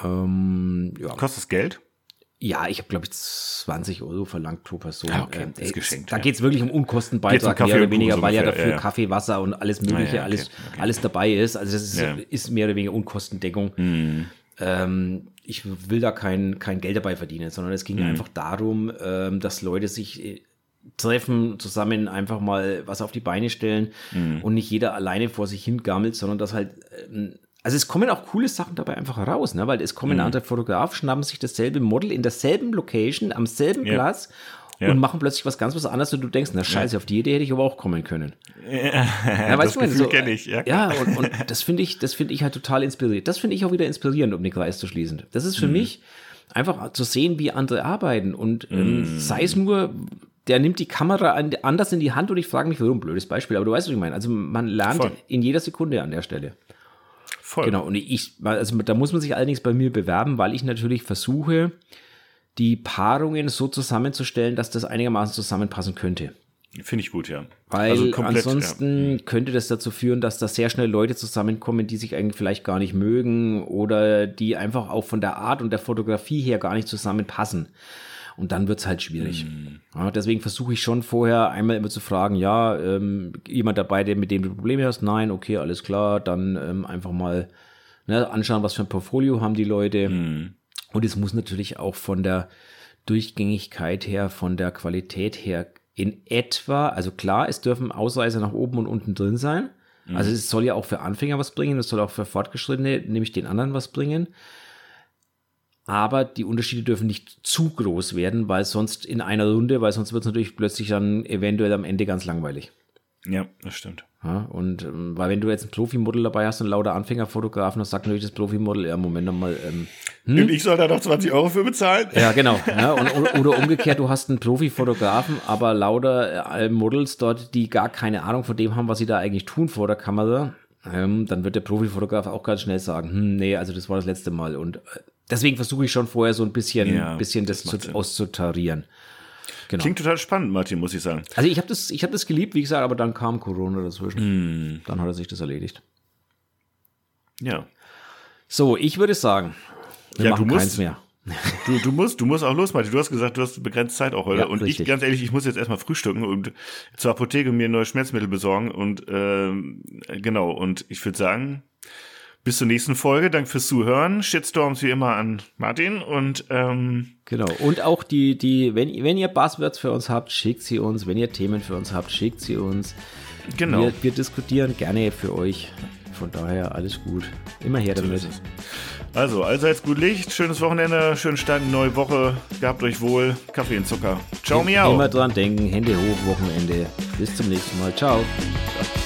[SPEAKER 1] Kostet das Geld?
[SPEAKER 2] Ja, ich habe, glaube ich, 20 € verlangt pro Person.
[SPEAKER 1] Okay, ist geschenkt.
[SPEAKER 2] Da geht's wirklich um Unkostenbeitrag, mehr oder weniger, weil ja dafür Kaffee, Wasser und alles Mögliche, alles dabei ist. Also das ist mehr oder weniger Unkostendeckung. Ich will da kein Geld dabei verdienen, sondern es ging einfach darum, dass Leute sich treffen, zusammen einfach mal was auf die Beine stellen und nicht jeder alleine vor sich hingammelt, sondern dass halt also es kommen auch coole Sachen dabei einfach raus, ne? Weil es kommen andere Fotografen, schnappen sich dasselbe Model in derselben Location, am selben Platz und machen plötzlich was ganz anderes und du denkst, na scheiße, auf die Idee hätte ich aber auch kommen können.
[SPEAKER 1] Ja,
[SPEAKER 2] weißt
[SPEAKER 1] das Gefühl so, kenne ich.
[SPEAKER 2] Ja, und das finde ich halt total inspirierend. Das finde ich auch wieder inspirierend, um den Kreis zu schließen. Das ist für mich einfach zu sehen, wie andere arbeiten und sei es nur, der nimmt die Kamera anders in die Hand und ich frage mich, warum, blödes Beispiel, aber du weißt, was ich meine. Also man lernt in jeder Sekunde an der Stelle.
[SPEAKER 1] Voll.
[SPEAKER 2] Genau, und also da muss man sich allerdings bei mir bewerben, weil ich natürlich versuche, die Paarungen so zusammenzustellen, dass das einigermaßen zusammenpassen könnte.
[SPEAKER 1] Finde ich gut, ja.
[SPEAKER 2] Weil
[SPEAKER 1] also komplett,
[SPEAKER 2] ansonsten könnte das dazu führen, dass da sehr schnell Leute zusammenkommen, die sich eigentlich vielleicht gar nicht mögen oder die einfach auch von der Art und der Fotografie her gar nicht zusammenpassen. Und dann wird's halt schwierig. Ja, deswegen versuche ich schon vorher einmal immer zu fragen, jemand dabei, mit dem du Probleme hast? Nein, okay, alles klar. Dann einfach mal anschauen, was für ein Portfolio haben die Leute. Und es muss natürlich auch von der Durchgängigkeit her, von der Qualität her in etwa, also klar, es dürfen Ausreißer nach oben und unten drin sein. Also es soll ja auch für Anfänger was bringen, es soll auch für Fortgeschrittene, nämlich den anderen was bringen. Aber die Unterschiede dürfen nicht zu groß werden, weil sonst in einer Runde, weil sonst wird es natürlich plötzlich dann eventuell am Ende ganz langweilig.
[SPEAKER 1] Ja, das stimmt.
[SPEAKER 2] Ja, und weil wenn du jetzt ein Profimodel dabei hast und lauter Anfängerfotografen, dann sagt natürlich das Profimodel, ja, Moment mal.
[SPEAKER 1] Und ich soll da noch 20 € für bezahlen?
[SPEAKER 2] Ja, genau. Ja, oder umgekehrt, du hast einen Profifotografen, aber lauter Models dort, die gar keine Ahnung von dem haben, was sie da eigentlich tun vor der Kamera, dann wird der Profifotograf auch ganz schnell sagen, nee, also das war das letzte Mal. Und deswegen versuche ich schon vorher so ein bisschen das auszutarieren. Genau.
[SPEAKER 1] Klingt total spannend, Martin, muss ich sagen.
[SPEAKER 2] Also ich hab das geliebt, wie gesagt, aber dann kam Corona dazwischen. Dann hat er sich das erledigt.
[SPEAKER 1] Ja.
[SPEAKER 2] So, ich würde sagen, wir machen keins mehr.
[SPEAKER 1] Du musst auch los, Martin. Du hast gesagt, du hast begrenzt Zeit auch heute.
[SPEAKER 2] Ja,
[SPEAKER 1] und
[SPEAKER 2] richtig.
[SPEAKER 1] Ich, ganz ehrlich, ich muss jetzt erstmal frühstücken und zur Apotheke mir neue Schmerzmittel besorgen. Und genau, und ich würde sagen, bis zur nächsten Folge. Danke fürs Zuhören. Shitstorms wie immer an Martin und
[SPEAKER 2] genau. Und auch wenn ihr Buzzwords für uns habt, schickt sie uns. Wenn ihr Themen für uns habt, schickt sie uns.
[SPEAKER 1] Genau.
[SPEAKER 2] Wir diskutieren gerne für euch. Von daher alles gut. Immer her damit.
[SPEAKER 1] So also, allseits gut Licht, schönes Wochenende, schönen Start in die neue Woche. Gehabt euch wohl. Kaffee und Zucker. Ciao, miau.
[SPEAKER 2] Immer dran denken, Hände hoch, Wochenende. Bis zum nächsten Mal. Ciao.